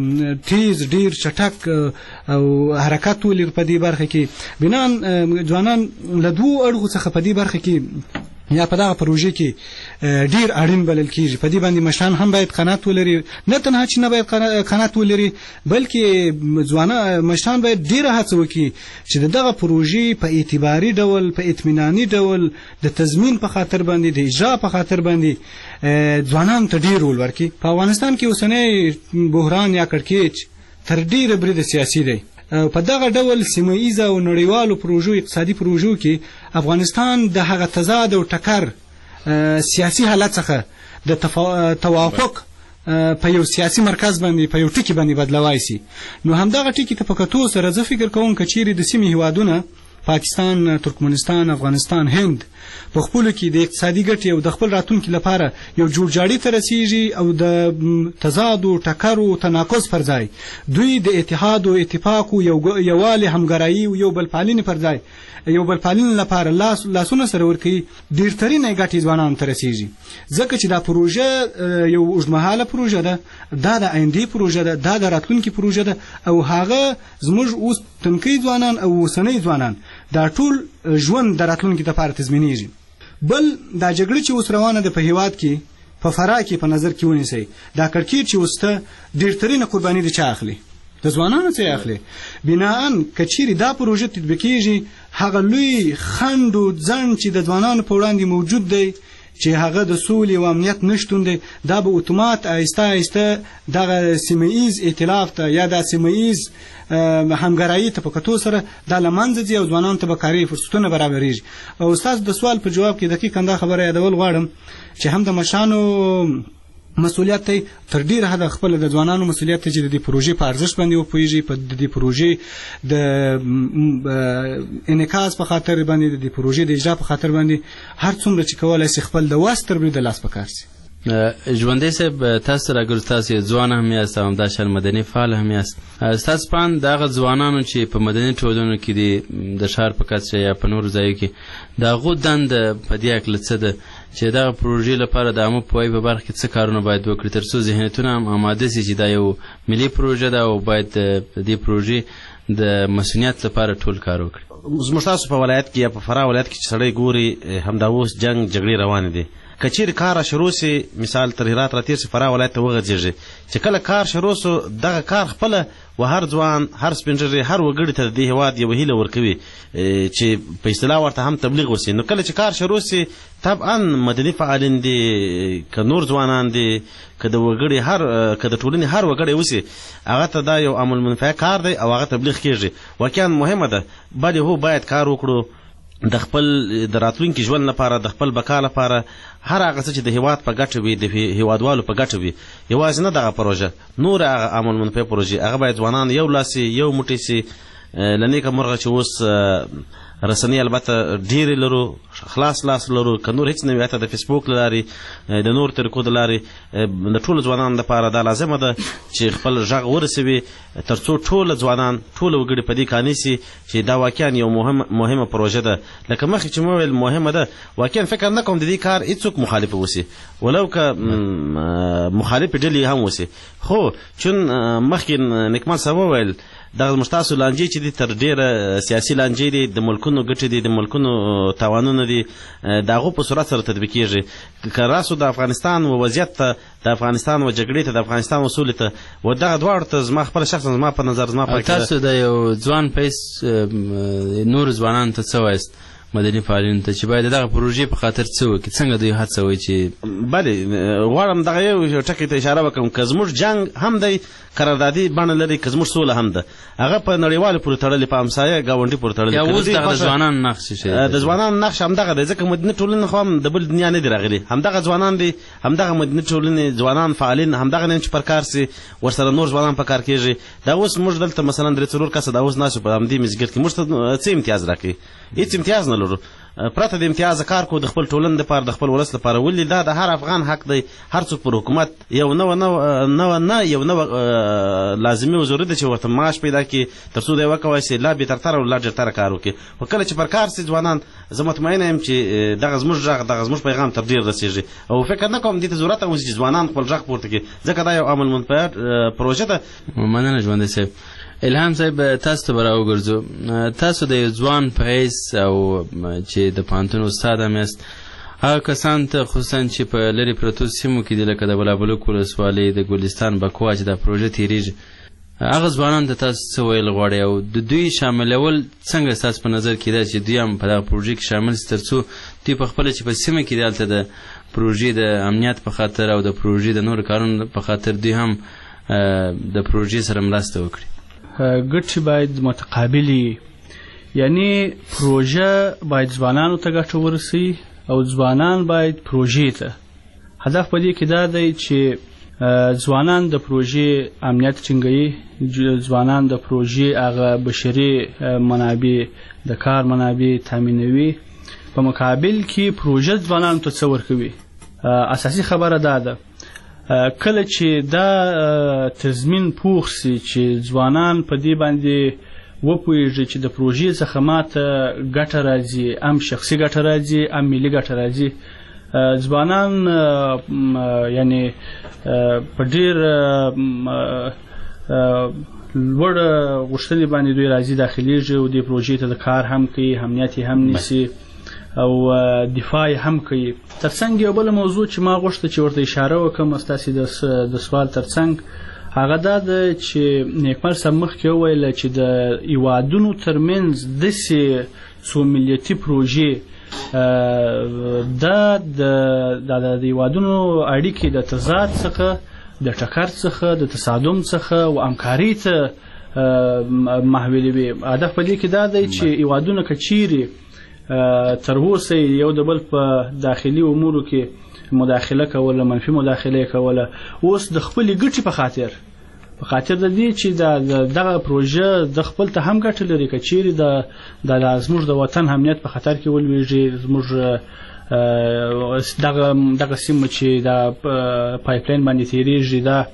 تیز ډیر چټک او حرکت ولري په دې برخه کې. بنان ځوانان له دوو اړخو څخه په دې برخه کې یا په دغه پروژې کې ډیر اړین بلل کېږي. په دې باندې مشران هم باید قناعت ولري، نه تنها چې نه باید قناعت ولري بلکې ځوانان مشران باید ډیره هڅه وکړي چې دغه پروژې په اعتباري ډول په اطمیناني ډول د تضمین په خاطر باندې د اجرا په خاطر باندې ځوانان ته ډیر رول ورکړي. په افغانستان کې اوسنی بحران یا کړکېچ تر ډیره بریده سیاسي دی. په دغه ډول سیمه ایزه او نړیوالو پروژو اقتصادي پروژو کې افغانستان د هغه تضاد او ټکر سیاسي حالت څخه د توافق په یو سیاسي مرکز باندې په یو ټکی باندې بدلوای شي. نو همدغه ټکی ته په کتو سره زه فکر کوم که چیرې د سیمې هیوادونه پاکستان، ترکمنستان، افغانستان، هند په خپلو کې د اقتصادي ګټې او د خپل راتلونکي لپاره یو جوړجاړي ته رسیږي او د تضاد او ټکر او تناقض پر ځای دوی د اتحاد او اتفاق او یووالي همګرایي او یو بل پالنې پر ځای یو بل پالنې لپاره لاس لاسونه سره ورکوي، ډېرترینه ګټې ځوانانو ته رسیږي. ځکه چې دا پروژه یو اوږدمهاله پروژه ده، دا د آیندې پروژه ده، دا د راتلونکي پروژه ده او هغه زموږ اوس تنکي ځوانان او اوسنۍ ځوانان دا ټول ژوند د راتلونکي لپاره تضمینېږي. بل دا جګړه چې اوس روانه ده په هیواد کې په فراه کې په نظر کې ونیسئ، دا کړکېچ چې اوس ته ډېرترینه قرباني د چا اخلي؟ د ځوانانو څخه اخلي. بناءً که چیرې دا پروژه تطبیقېږي هغه لوی خنډ او ځنډ چې د ځوانانو په وړاندې موجود دی چې هغه د سولې او امنیت نشتون دی، دا به اتومات آهسته آهسته دغه سیمه ایز ائتلاف ته یا د سیمه ایز همګرایي ته په کتو سره دا له منځه ځي او ځوانانو ته به کاري فرصتونه برابرېږي. او ستاسو د سوال په جواب کې دقیقاً دا خبره یادول غواړم چې هم د مشرانو مسؤلیت دی تر ډیره حده خپل د ځوانانو مسؤلیت دی چې د دې پروژې په ارزښت باندې وپوهېږي، په د دې پروژې د انعکاس په خاطر باندې د دې پروژې د اجرا په خاطر باندې هر څومره چې کولی شي خپل د وس تر بریده لاس په کار شي. ژوندی صاحب تاسو راګرځو، تاسو ځوان هم یاست او همداشان مدني فعال هم یاست. ستاسو په اند د هغه ځوانانو چې په مدني ټولنو کې دي د ښار په کچه یا په نورو ځایو کې د هغو دنده په دې هکله څه ده چې دغه پروژې لپاره د عامه پوهاوي په برخه کې څه کارونه باید وکړي تر څو ذهنیتونه هم آماده شي چې دا یو ملي پروژه ده او باید د دې پروژې د مسؤلیت لپاره ټول کار وکړي. زموږ تاسو په ولایت کې یا په فراه ولایت کې چې سړی ګوري همدا اوس جنگ جګړې روانې دي. که چیرې کار شروع سي مثال تر هرات راتېر سي فراه ولایت ته وغځېږي چې کله کار شروع سو دغه کار خپله و هر ځوان هر سپین ږیری هر وګړي ته د دې هېواد یوه هیله ورکوي چې په اصطلاح ورته هم تبلیغ وسي. نو کله چې کار شروع سي طبعا مدني فعالین دي که نور ځوانان دي که د وګړي هر که د ټولنې هر وګړی وسي هغه ته دا یو عمل منفعه کار دی او هغه تبلیغ کېږي. واقعا مهمه ده بلې هو باید کار وکړو د خپل د راتلونکي ژوند لپاره د خپل بقا لپاره هر هغه څه چې د هېواد په ګټه وي د هېوادوالو په ګټه وي. یوازې نه دغه پروژه نور هغه عمل منفعه پروژې هغه باید ځوانان یو لاس سي یو موټی سي. له نیکه مرغه چې اوس رسنۍ البته ډېرې لرو خلاص لاس لرو که نور هېڅ نه وي حتی د فیسبوک له لارې د نور طریقو د لارې د ټولو ځوانانو لپاره دا لازمه ده چې خپل غږ ورسوي تر څو ټوله ځوانان ټوله وګړي په دې قانع سي چې دا واقعا یو مهم مهمه پروژه ده. لکه مخکې چې مو ویل مهمه ده واقعا فکر نه کوم د دې کار هېڅوک مخالف وسي ولو که مخالفې ډلې هم وسي. خو چون مخکې نکمل صاحب وویل دغه زموږ تاسو لانجې چې دي تر ډېره سیاسي لانجې دي د ملکونو ګټې دي د ملکونو تاوانونه دي د هغو په صورت سره تطبیقېږي. که راسو د افغانستان و وضعیت ته د افغانستان و جګړې ته د افغانستان و سولې ته و دغه دواړو ته زما خپله شخصا زما په نظر زما په تاسو د یو ځوان په حیث نور ځوانانو ته څه وایست مدني فعالینو ته چې باید دغه پروژې په خاطر څه وکړي څنګه دوی هڅوئ چې بلې غواړم دغه یو ټکي ته اشاره وکړم که زموږ جنګ هم دی قراردادي بڼه لري که زموږ سوله هم ده هغه په نړیوالو پورې تړلې په همسایه ګاونډي پورې تړلې. یا اوس دغه د ځوانانو نقش د ځوانانو نقش همدغه دی ځکه مدني ټولنې خو هم د بل دنیا نه دي راغلي همدغه ځوانان دي همدغه مدني ټولنې ځوانان فعالین همدغه نه چې پر کار سي ورسره نور ځوانان په کار کېږي. دا اوس موږ دلته مثلا درې څلور کسه دا اوس ناستو په همدې مزګر کې موږ ته څه امتیاز راکوي هېڅ امتیاز نه لرو پرته د امتیاز کار کو د خپل ټولنې لپاره د خپل ولس لپاره ولې دا د هر افغان حق دی هر څوک پر حکومت یو نوه نوه نه یو نوه لازمي او ضروري ده چې ورته معاش پیدا کړي تر څو دی وکولی سي لا بهترتره او لا ډېرتره کار وکړي. خو کله چې پر کار سي ځوانان زه مطمئنه یم چې دغه زموږ غږ دغه زموږ پیغام تر ډېر رسېږي او فکر نه کوم دې ته ضرورت هم چې ځوانان خپل غږ پورته کړي ځکه دا یو عمل منفعه پروژه ده. مننه ژوندی صاحب. الهام صاحب تاسو ته به راوګرځو تاسو د یو ځوان په حیث او چې د پوهنتون استاد هم یاست هغه کسان ته خصوصا چې په لرې پرتو سیمو کې دي لکه د بلابلوک ولسوالۍ د ګلستان بکوا چې دا پروژه تېرېږي هغه ځوانانو ته تاسو څه ویل غواړئ او د دوی شاملول څنګه ستاسو په نظر کې ده چې دوی هم په دغه پروژې کې شامل سي تر څو دوی په خپله چې په سیمه کې دي هلته د پروژې د امنیت په خاطر او د پروژې د نورو کارونو په خاطر دوی هم د پروژې سره مرسته وکړي. ګټې باید متقابلې یعنی پروژه باید ځوانانو ته ګټه ورسوي او ځوانان باید پروژې ته. هدف په دې کې دا دی چې ځوانان د پروژې امنیت ټینګوي ځوانان د پروژې هغه بشري منابع د کار منابع تامینوي په مقابل کې پروژه ځوانانو ته څه ورکوي. اساسي خبره دا ده کله چې دا تضمین پوخ سي چې ځوانان په دې باندې وپوهېږي چې د پروژې څخه ماته ګټه راځي ام شخصي ګټه راځي ام ملي ګټه راځي ځوانان یعنی په ډېر لوړ غوښتنې باندې دوی راځي داخلیږي او دې پروژې ته د کار هم کوي امنیت یې هم نیسي او دفاع هم کوي. ترڅنګ یو بل موضوع چې ما غوښته چې ورته اشاره وکړم ستاسې د سوال ترڅنګ هغه دا ده چې نیکمل صاحب مخکې وویله چې د هېوادونو ترمنځ داسې څو ملیتي پروژې دا د هېوادونو اړیکې د تضاد څخه د ټکر څخه د تصادم څخه او همکارۍ ته محولوي. هدف په دې کې دا دی چې هېوادونه که چیرې تر اوسه یو د بل په داخلي امورو کې مداخله کوله منفي مداخله کوله اوس د خپلې ګټې په خاطر په خاطر د دې چې دغه پروژه د خپل ته هم ګټه لري که چیرې د زموږ د وطن امنیت په خطر کې ولویږي زموږ دغه سیمه چې د پایپلاین باندې تېرېږي دا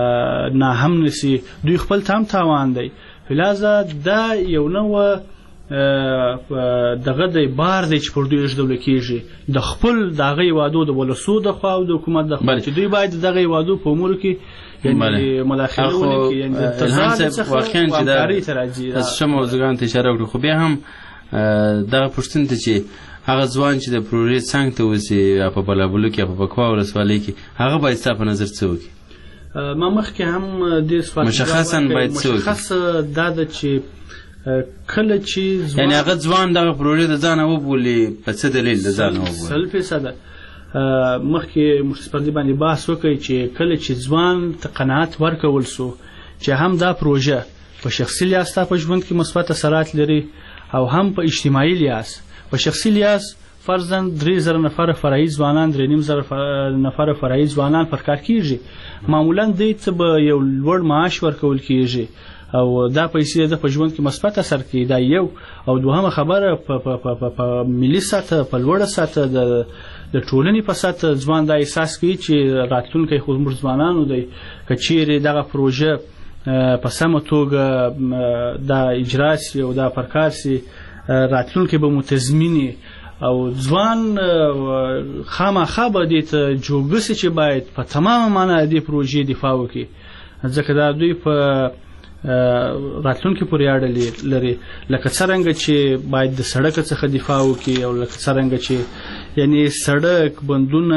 ناهم نسي دوی خپل ته هم تاوان دی. لهذا دا یو نوع دغه د بار دی چې پر دوی ایږدول کېږي د خپل د هغه هېوادو د ولسو د خوا او د حکومت د خوا چې دوی باید دغه هېوادو په امورو کې یعنې مداخله ونکړي یعنې د تضاد څخه همکارۍ ته راځي ښه موضوعګانو ته اشاره وکړو خو بیا هم دغه پوښتنې ته چې هغه ځوان چې د پروژې څنګ ته اوسي یا په بلابلو کې یا په بکوا ولسوالۍ کې هغه باید ستا په نظر څه وکړي؟ ما مخکې هم دې سوال مشخصا باید څه وکړي؟ مشخص دا ده چې کله چې یعنې هغه ځوان دغه پروژې د ځانه وبولي په څه دلیل د ځانه وبولي؟ سل فیصده مخکې موږ پر دې باندې بحث وکړی چې کله چې ځوان ته قناعت ورکول سو چې هم دا پروژه په شخصي لحاظ ستا په ژوند کې مثبت اثرات لري او هم په اجتماعي لحاظ په شخصي لحاظ فرضاً درې زره نفره فرعي ځوانان درې نیم زره نفره فرعي ځوانان پر کار کېږي معمولاً دوی ته به یو لوړ معاش ورکول کېږي او دا پیسې د په ژوند کې مثبت اثر کوي دا یو او دوهمه خبره په ملي سطح په لوړه سطح د د ټولنې په سطح ځوان دا احساس کوي چې راتلونکی خو زموږ ځوانانو دی که چیرې دغه پروژه په سمه توګه دا اجرا سي او دا پر کار سي راتلونکی به متضمني او ځوان خامخا به دې ته جوګه سي چې باید په تمامه معنا دې پروژې دفاع وکړي ځکه دا دوی په راتلونکي پورې اړه لري لکه څرنګه چې باید د سړک څخه دفاع وکړي او لکه څرنګه چې یعنی سړک بندونه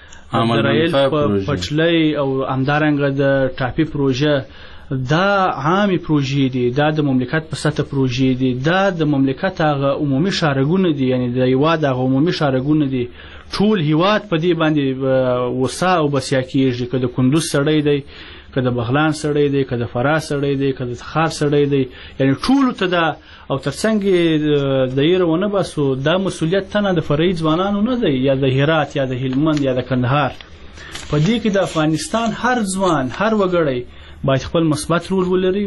رایل پټلۍ او همدارنګه د ټاپي پروژه دا عامي پروژې دي دا د مملکت په سطح پروژې دي دا د مملکت هغه عمومي شارګونه دي یعنی د هېواد هغه عمومي شارګونه دي ټول هېواد په دې باندې وسا او بسیا کېږي که د کندوز سړی دی که د بغلان سړی دی که د فراه سړی دی که د تخار سړی دی یعنی ټولو ته دا او ترڅنګ د ایره ونه باسو دا مسؤلیت تنه د فرعي ځوانانو نه دی یا د هرات یا د هلمند یا د کندهار په دې کې د افغانستان هر ځوان هر وګړی باید خپل مثبت رول ولري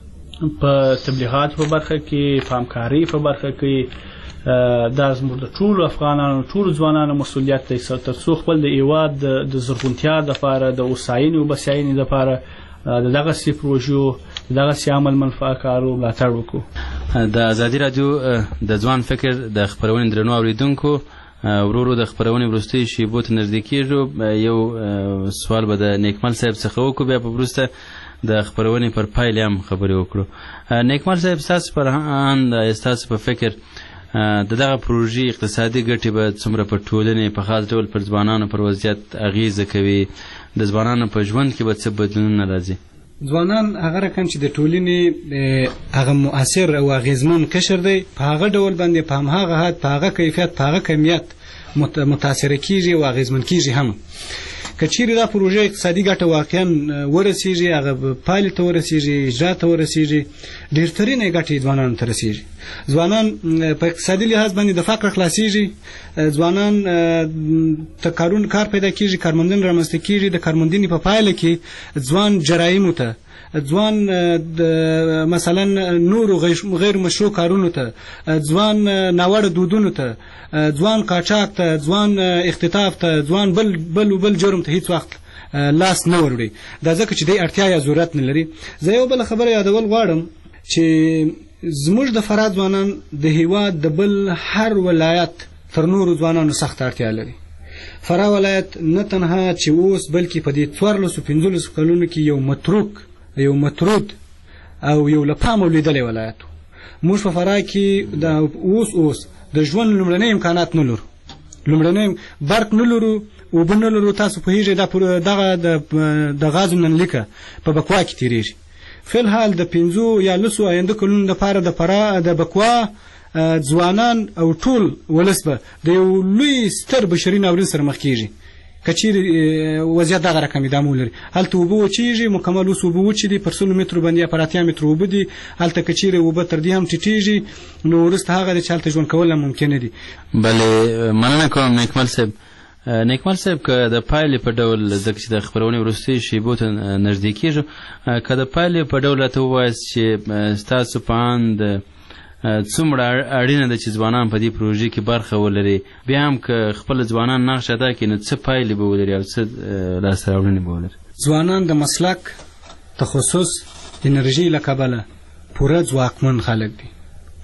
په تبلیغات په برخه کې په همکارۍ په برخه کې دا زموږ د ټولو افغانانو ټولو ځوانانو مسؤلیت دی تر څو خپل د هېواد د زرغونتیا دپاره د هوساینې او بسیاینې دپاره د دغسې پروژو د دغسې عمل منفعه کارو ملاتړ وکړو. د ازادي راډیو د ځوان فکر د خپرونې درنو اورېدونکو ورو ورو د خپرونې وروستیو شیبو ته نږدې کېږو یو سوال به د نیکمل صاحب څخه وکړو بیا په وروسته د خپرونې پر پایلې هم خبرې وکړو. نیکمل صاحب ستاسو پر اند ستاسو په فکر د دغه پروژې اقتصادي ګټې به څومره په ټولنې په خاص ډول پر ځوانانو پر وضعیت اغیزه کوي د ځوانانو په ژوند کې به څه بدلونونه راځي؟ ځوانان هغه رقم چې د ټولنې هغه مؤثر او اغیزمن قشر دی په هغه ډول باندې په هماغه حد په هغه کیفیت په هغه کمیت متاثره کیږي او اغیزمن کیږي هم که چیرې دا پروژه اقتصادي ګټه واقعا ورسیږي هغه پایلې ته ورسیږي اجرا ته ورسیږي ډېرترینه ګټې ځوانانو ته رسیږي ځوانان په اقتصادي لحاظ باندې د فقر خلاصیږي ځوانان ته کارون کار پیدا کیږي کارموندنه رامنځته کیږي د کارموندنې په پایله کې ځوان جرایمو ته ځوان مثلا نورو غیر مشروع کارونو ته ځوان ناوړه دودونو ته ځوان قاچاق ته ځوان اختطاف ته ځوان بل بل بل جرم ته هیڅ وخت لاس نه وروړي دا ځکه چې دی اړتیا یا ضرورت نه لري. زه یو بل خبره یادول غواړم چې زموږ د فراه ځوانان د هېواد د بل هر ولایت تر نورو ځوانانو سخت اړتیا لري. فراه ولایت نه تنها چې اوس بلکې په دې څوارلسو پنځلسو کلونو کې یو متروک یو مطرود او یو له پامه لیدلی ولایت موږ په فراه کې د اوس اوس د ژوند لومړني امکانات نه لرو لومړنی برق نه لرو اوبه نه لرو تاسو پوهېږئ دغه د غازو ننلیکه په بکوا کې تېرېږي فلحال د پنځو یا لسو آینده کلونو دپاره د فراه د بکوا ځوانان او ټول ولس به د یو لوی ستر بشري ناورین سره مخ کېږي که چیرې وضعیت دغه رقم ادامه ولري هلته اوبه وچېږي مکمل اوس اوبه وچې دي پر سلو مترو باندې یا پر اتیا مترو اوبه دي هلته که چیرې اوبه تر دې هم ټیټېږي نو وروسته هغه دی چې هلته ژوند کول هم ممکنه دي. بلې مننه کوم نیکمل صاحب. نیکمل صاحب که د پایلې په ډول ځکه چې د خپرونې وروستیو شیبو ته نږدې کېږو که د پایلې په ډول راته ووایاست چې ستاسو په اند څومره اړینه ده چې ځوانان په دې پروژې کې برخه ولري بیا هم که خپل ځوانان نقش ادا کړي نو څه پایلې به ولري او څه لاسته راوړنې به ولري؟ ځوانان د مسلک تخصص انرژي له کبله پوره ځواکمن خلک دي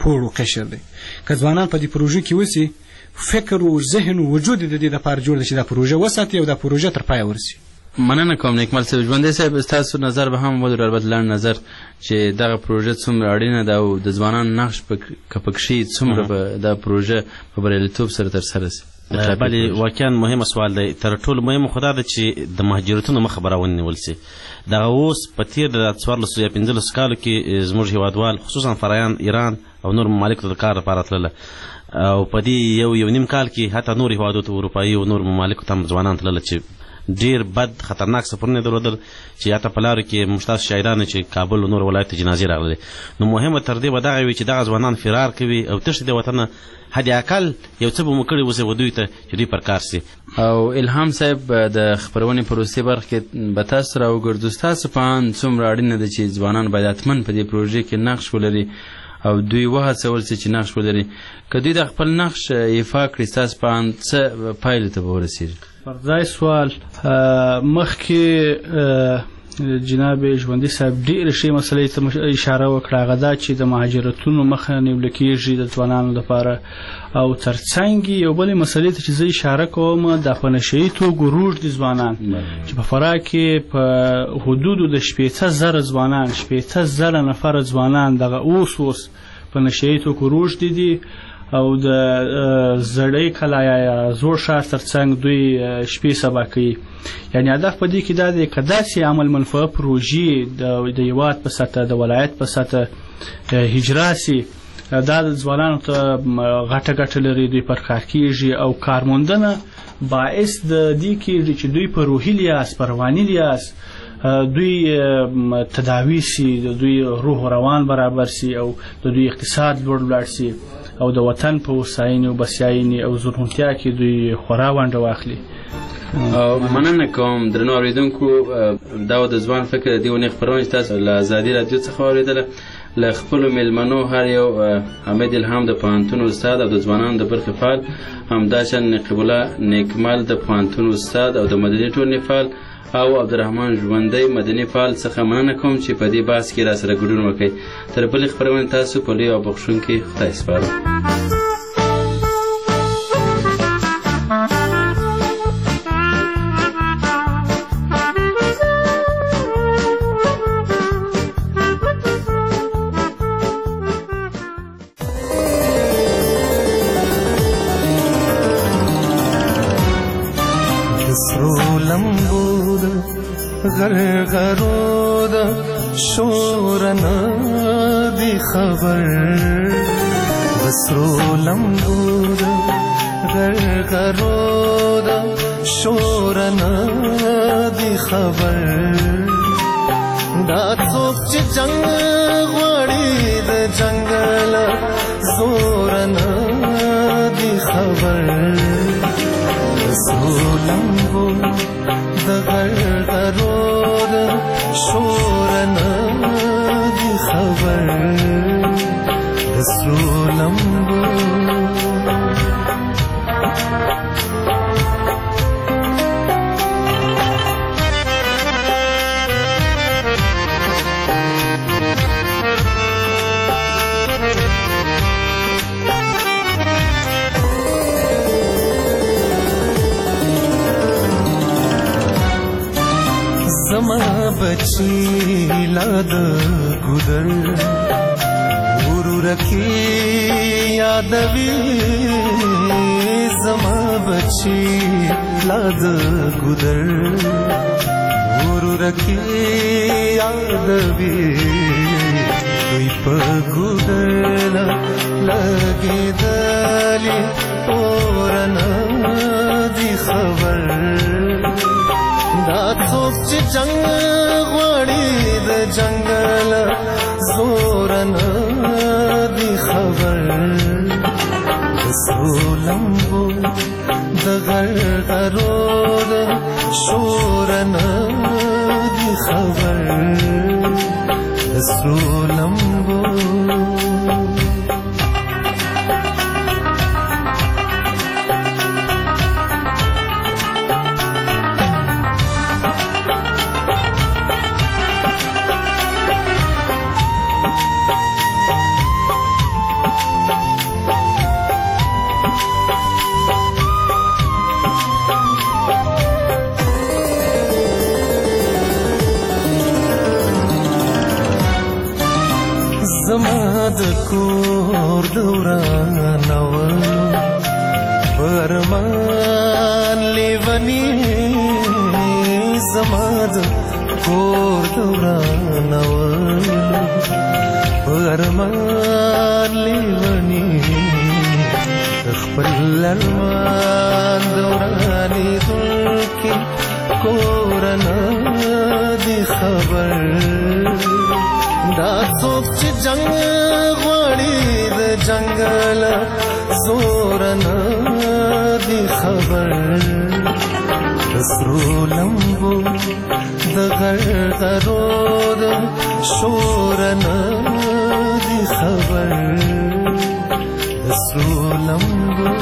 پوړ او قشر دی. که ځوانان په دې پروژه کې وسی فکر او ذهن او وجود د دې لپاره جوړ شي دا پروژه وساتي او دا پروژه تر پای ورسي. مننه کوم نیکمل صاحب. ژوندی صاحب ستاسو نظر به هم ولر البته لنډ نظر چې دغه پروژه څومره اړینه ده او د ځوانانو نقش په کپکشي څومره به دا پروژه په بریالیتوب سره تر سره شي. بله واقعا مهمه سوال دی. تر ټولو مهمه خو دا ده چې د مهاجرتونو مخه به راونیول سي. دغه اوس په تېر د څوارلسو یا پنځلسو کالو کې زموږ هېوادوال خصوصا فرایان ایران او نور ممالکو ته د کار لپاره تلله او په دې یو یو نیم کال کې حتی نور هېوادو ته اروپایي او نور ممالکو ته هم ځوانان تلله چې ډیر بد خطرناک سفرونه درلودل چې یا ته په لارو کې مشتاق شاهدانو چې کابل او نور ولایت ته جنازې راغلې. نو مهمه تر دې به دغه وي چې دغه ځوانان فرار کوي او تښتي د وطنه حد اقل یو څه به مو کړي اوسئ و دوی ته چې دوی پر کار سي. او الهام صاحب د خپرونې په وروستۍ برخه کې به تاسو راوګرځو ستاسو په اند څومره اړینه ده چې ځوانان باید حتما په دې پروژې کې نقش ولري او دوی وهڅول سي چې نقش ولري. که دوی د خپل نقش ایفا کړي ستاسو په اند څه پایلې ته به ورسېږي؟ پر ځای سوال مخکې جناب ژوندي صاحب ډېرې ښې مسلې ته اشاره وکړه. هغه دا چې د مهاجرتونو مخه نیول کېږي د ځوانانو لپاره او ترڅنګ یو بلې مسلې ته چې زه اشاره کوم د په نشهیي توګه روږدي ځوانان چې په فراه کې په حدودو د شپېته زره ځوانان شپېته زره نفره ځوانان دغه اوس اوس په نشهیي توګه روږدي دي او د زړې کلا یا زوړ ښار ترڅنګ دوی شپې سبا کوي. یعنې هدف په دې کې دا دی که داسې عمل منفعه پروژې د هېواد په سطحه د ولایت په سطحه اجرا سي دا د ځوانانو ته غټه ګټه لري. دوی پر کار کېږي او کارموندنه باعث د دې کېږي چې دوی په روحي لیاس په رواني لیاس دوی تداوي سي د دوی روح و روان برابر سي او د دوی اقتصاد لوړ ولاړ سي او د وطن په هوساینې او بسیاینې او زرغونتیا کې دوی خورا ونډه واخلي. مننه کوم درنو اورېدونکو. دا د ځوان فکر د دې اونۍ خپرونه چې تاسو له ازادي راډیو څخه واورېدله له خپلو میلمنو هر یو حمید الهام د پوهنتون استاد او د ځوانانو د برخې فعال، همداشان نقیب الله نیکمل د پوهنتون استاد او د مدني ټولنې فعال او عبدالرحمن ژوندی مدني فعال څخه مننه کوم چې په دې بحث کې را سره ګډون وکړئ. تر بلې خپرونې تاسو په لوی او بخښونکي خدای سپارم. غرغرو د شورنا دی خبر وسرو لمبو د غرغرو د شورنا دی خبر دا څوک چې جنگ غوړي د جنگل زورنا دی خبر وسرو لمبو د غرغرو د شورنا دی خبر رسول لمبو زما بچی لاد گودر ورو رکی یادوی زما بچی لاد گودر ورو رکی یادوی دوی په گودر لگی دلی اورنا دی خبر دا څوک چې جنگ غوړي د جنگل زورنا دی خبر وسرو لمبو د غرغرو د شورنا دی خبر وسرو لمبو زما د کور دورانولو پرمان لیونی زما د کور دورانولو پرمان لیونی خپل لرمان دورانی دلکی کورنا دی خبر دا څوک چې جنگ غواړي د جنگل زورنا دی خبر سرو لمبو د غرغرو د شورنا دی خبر سرو لمبو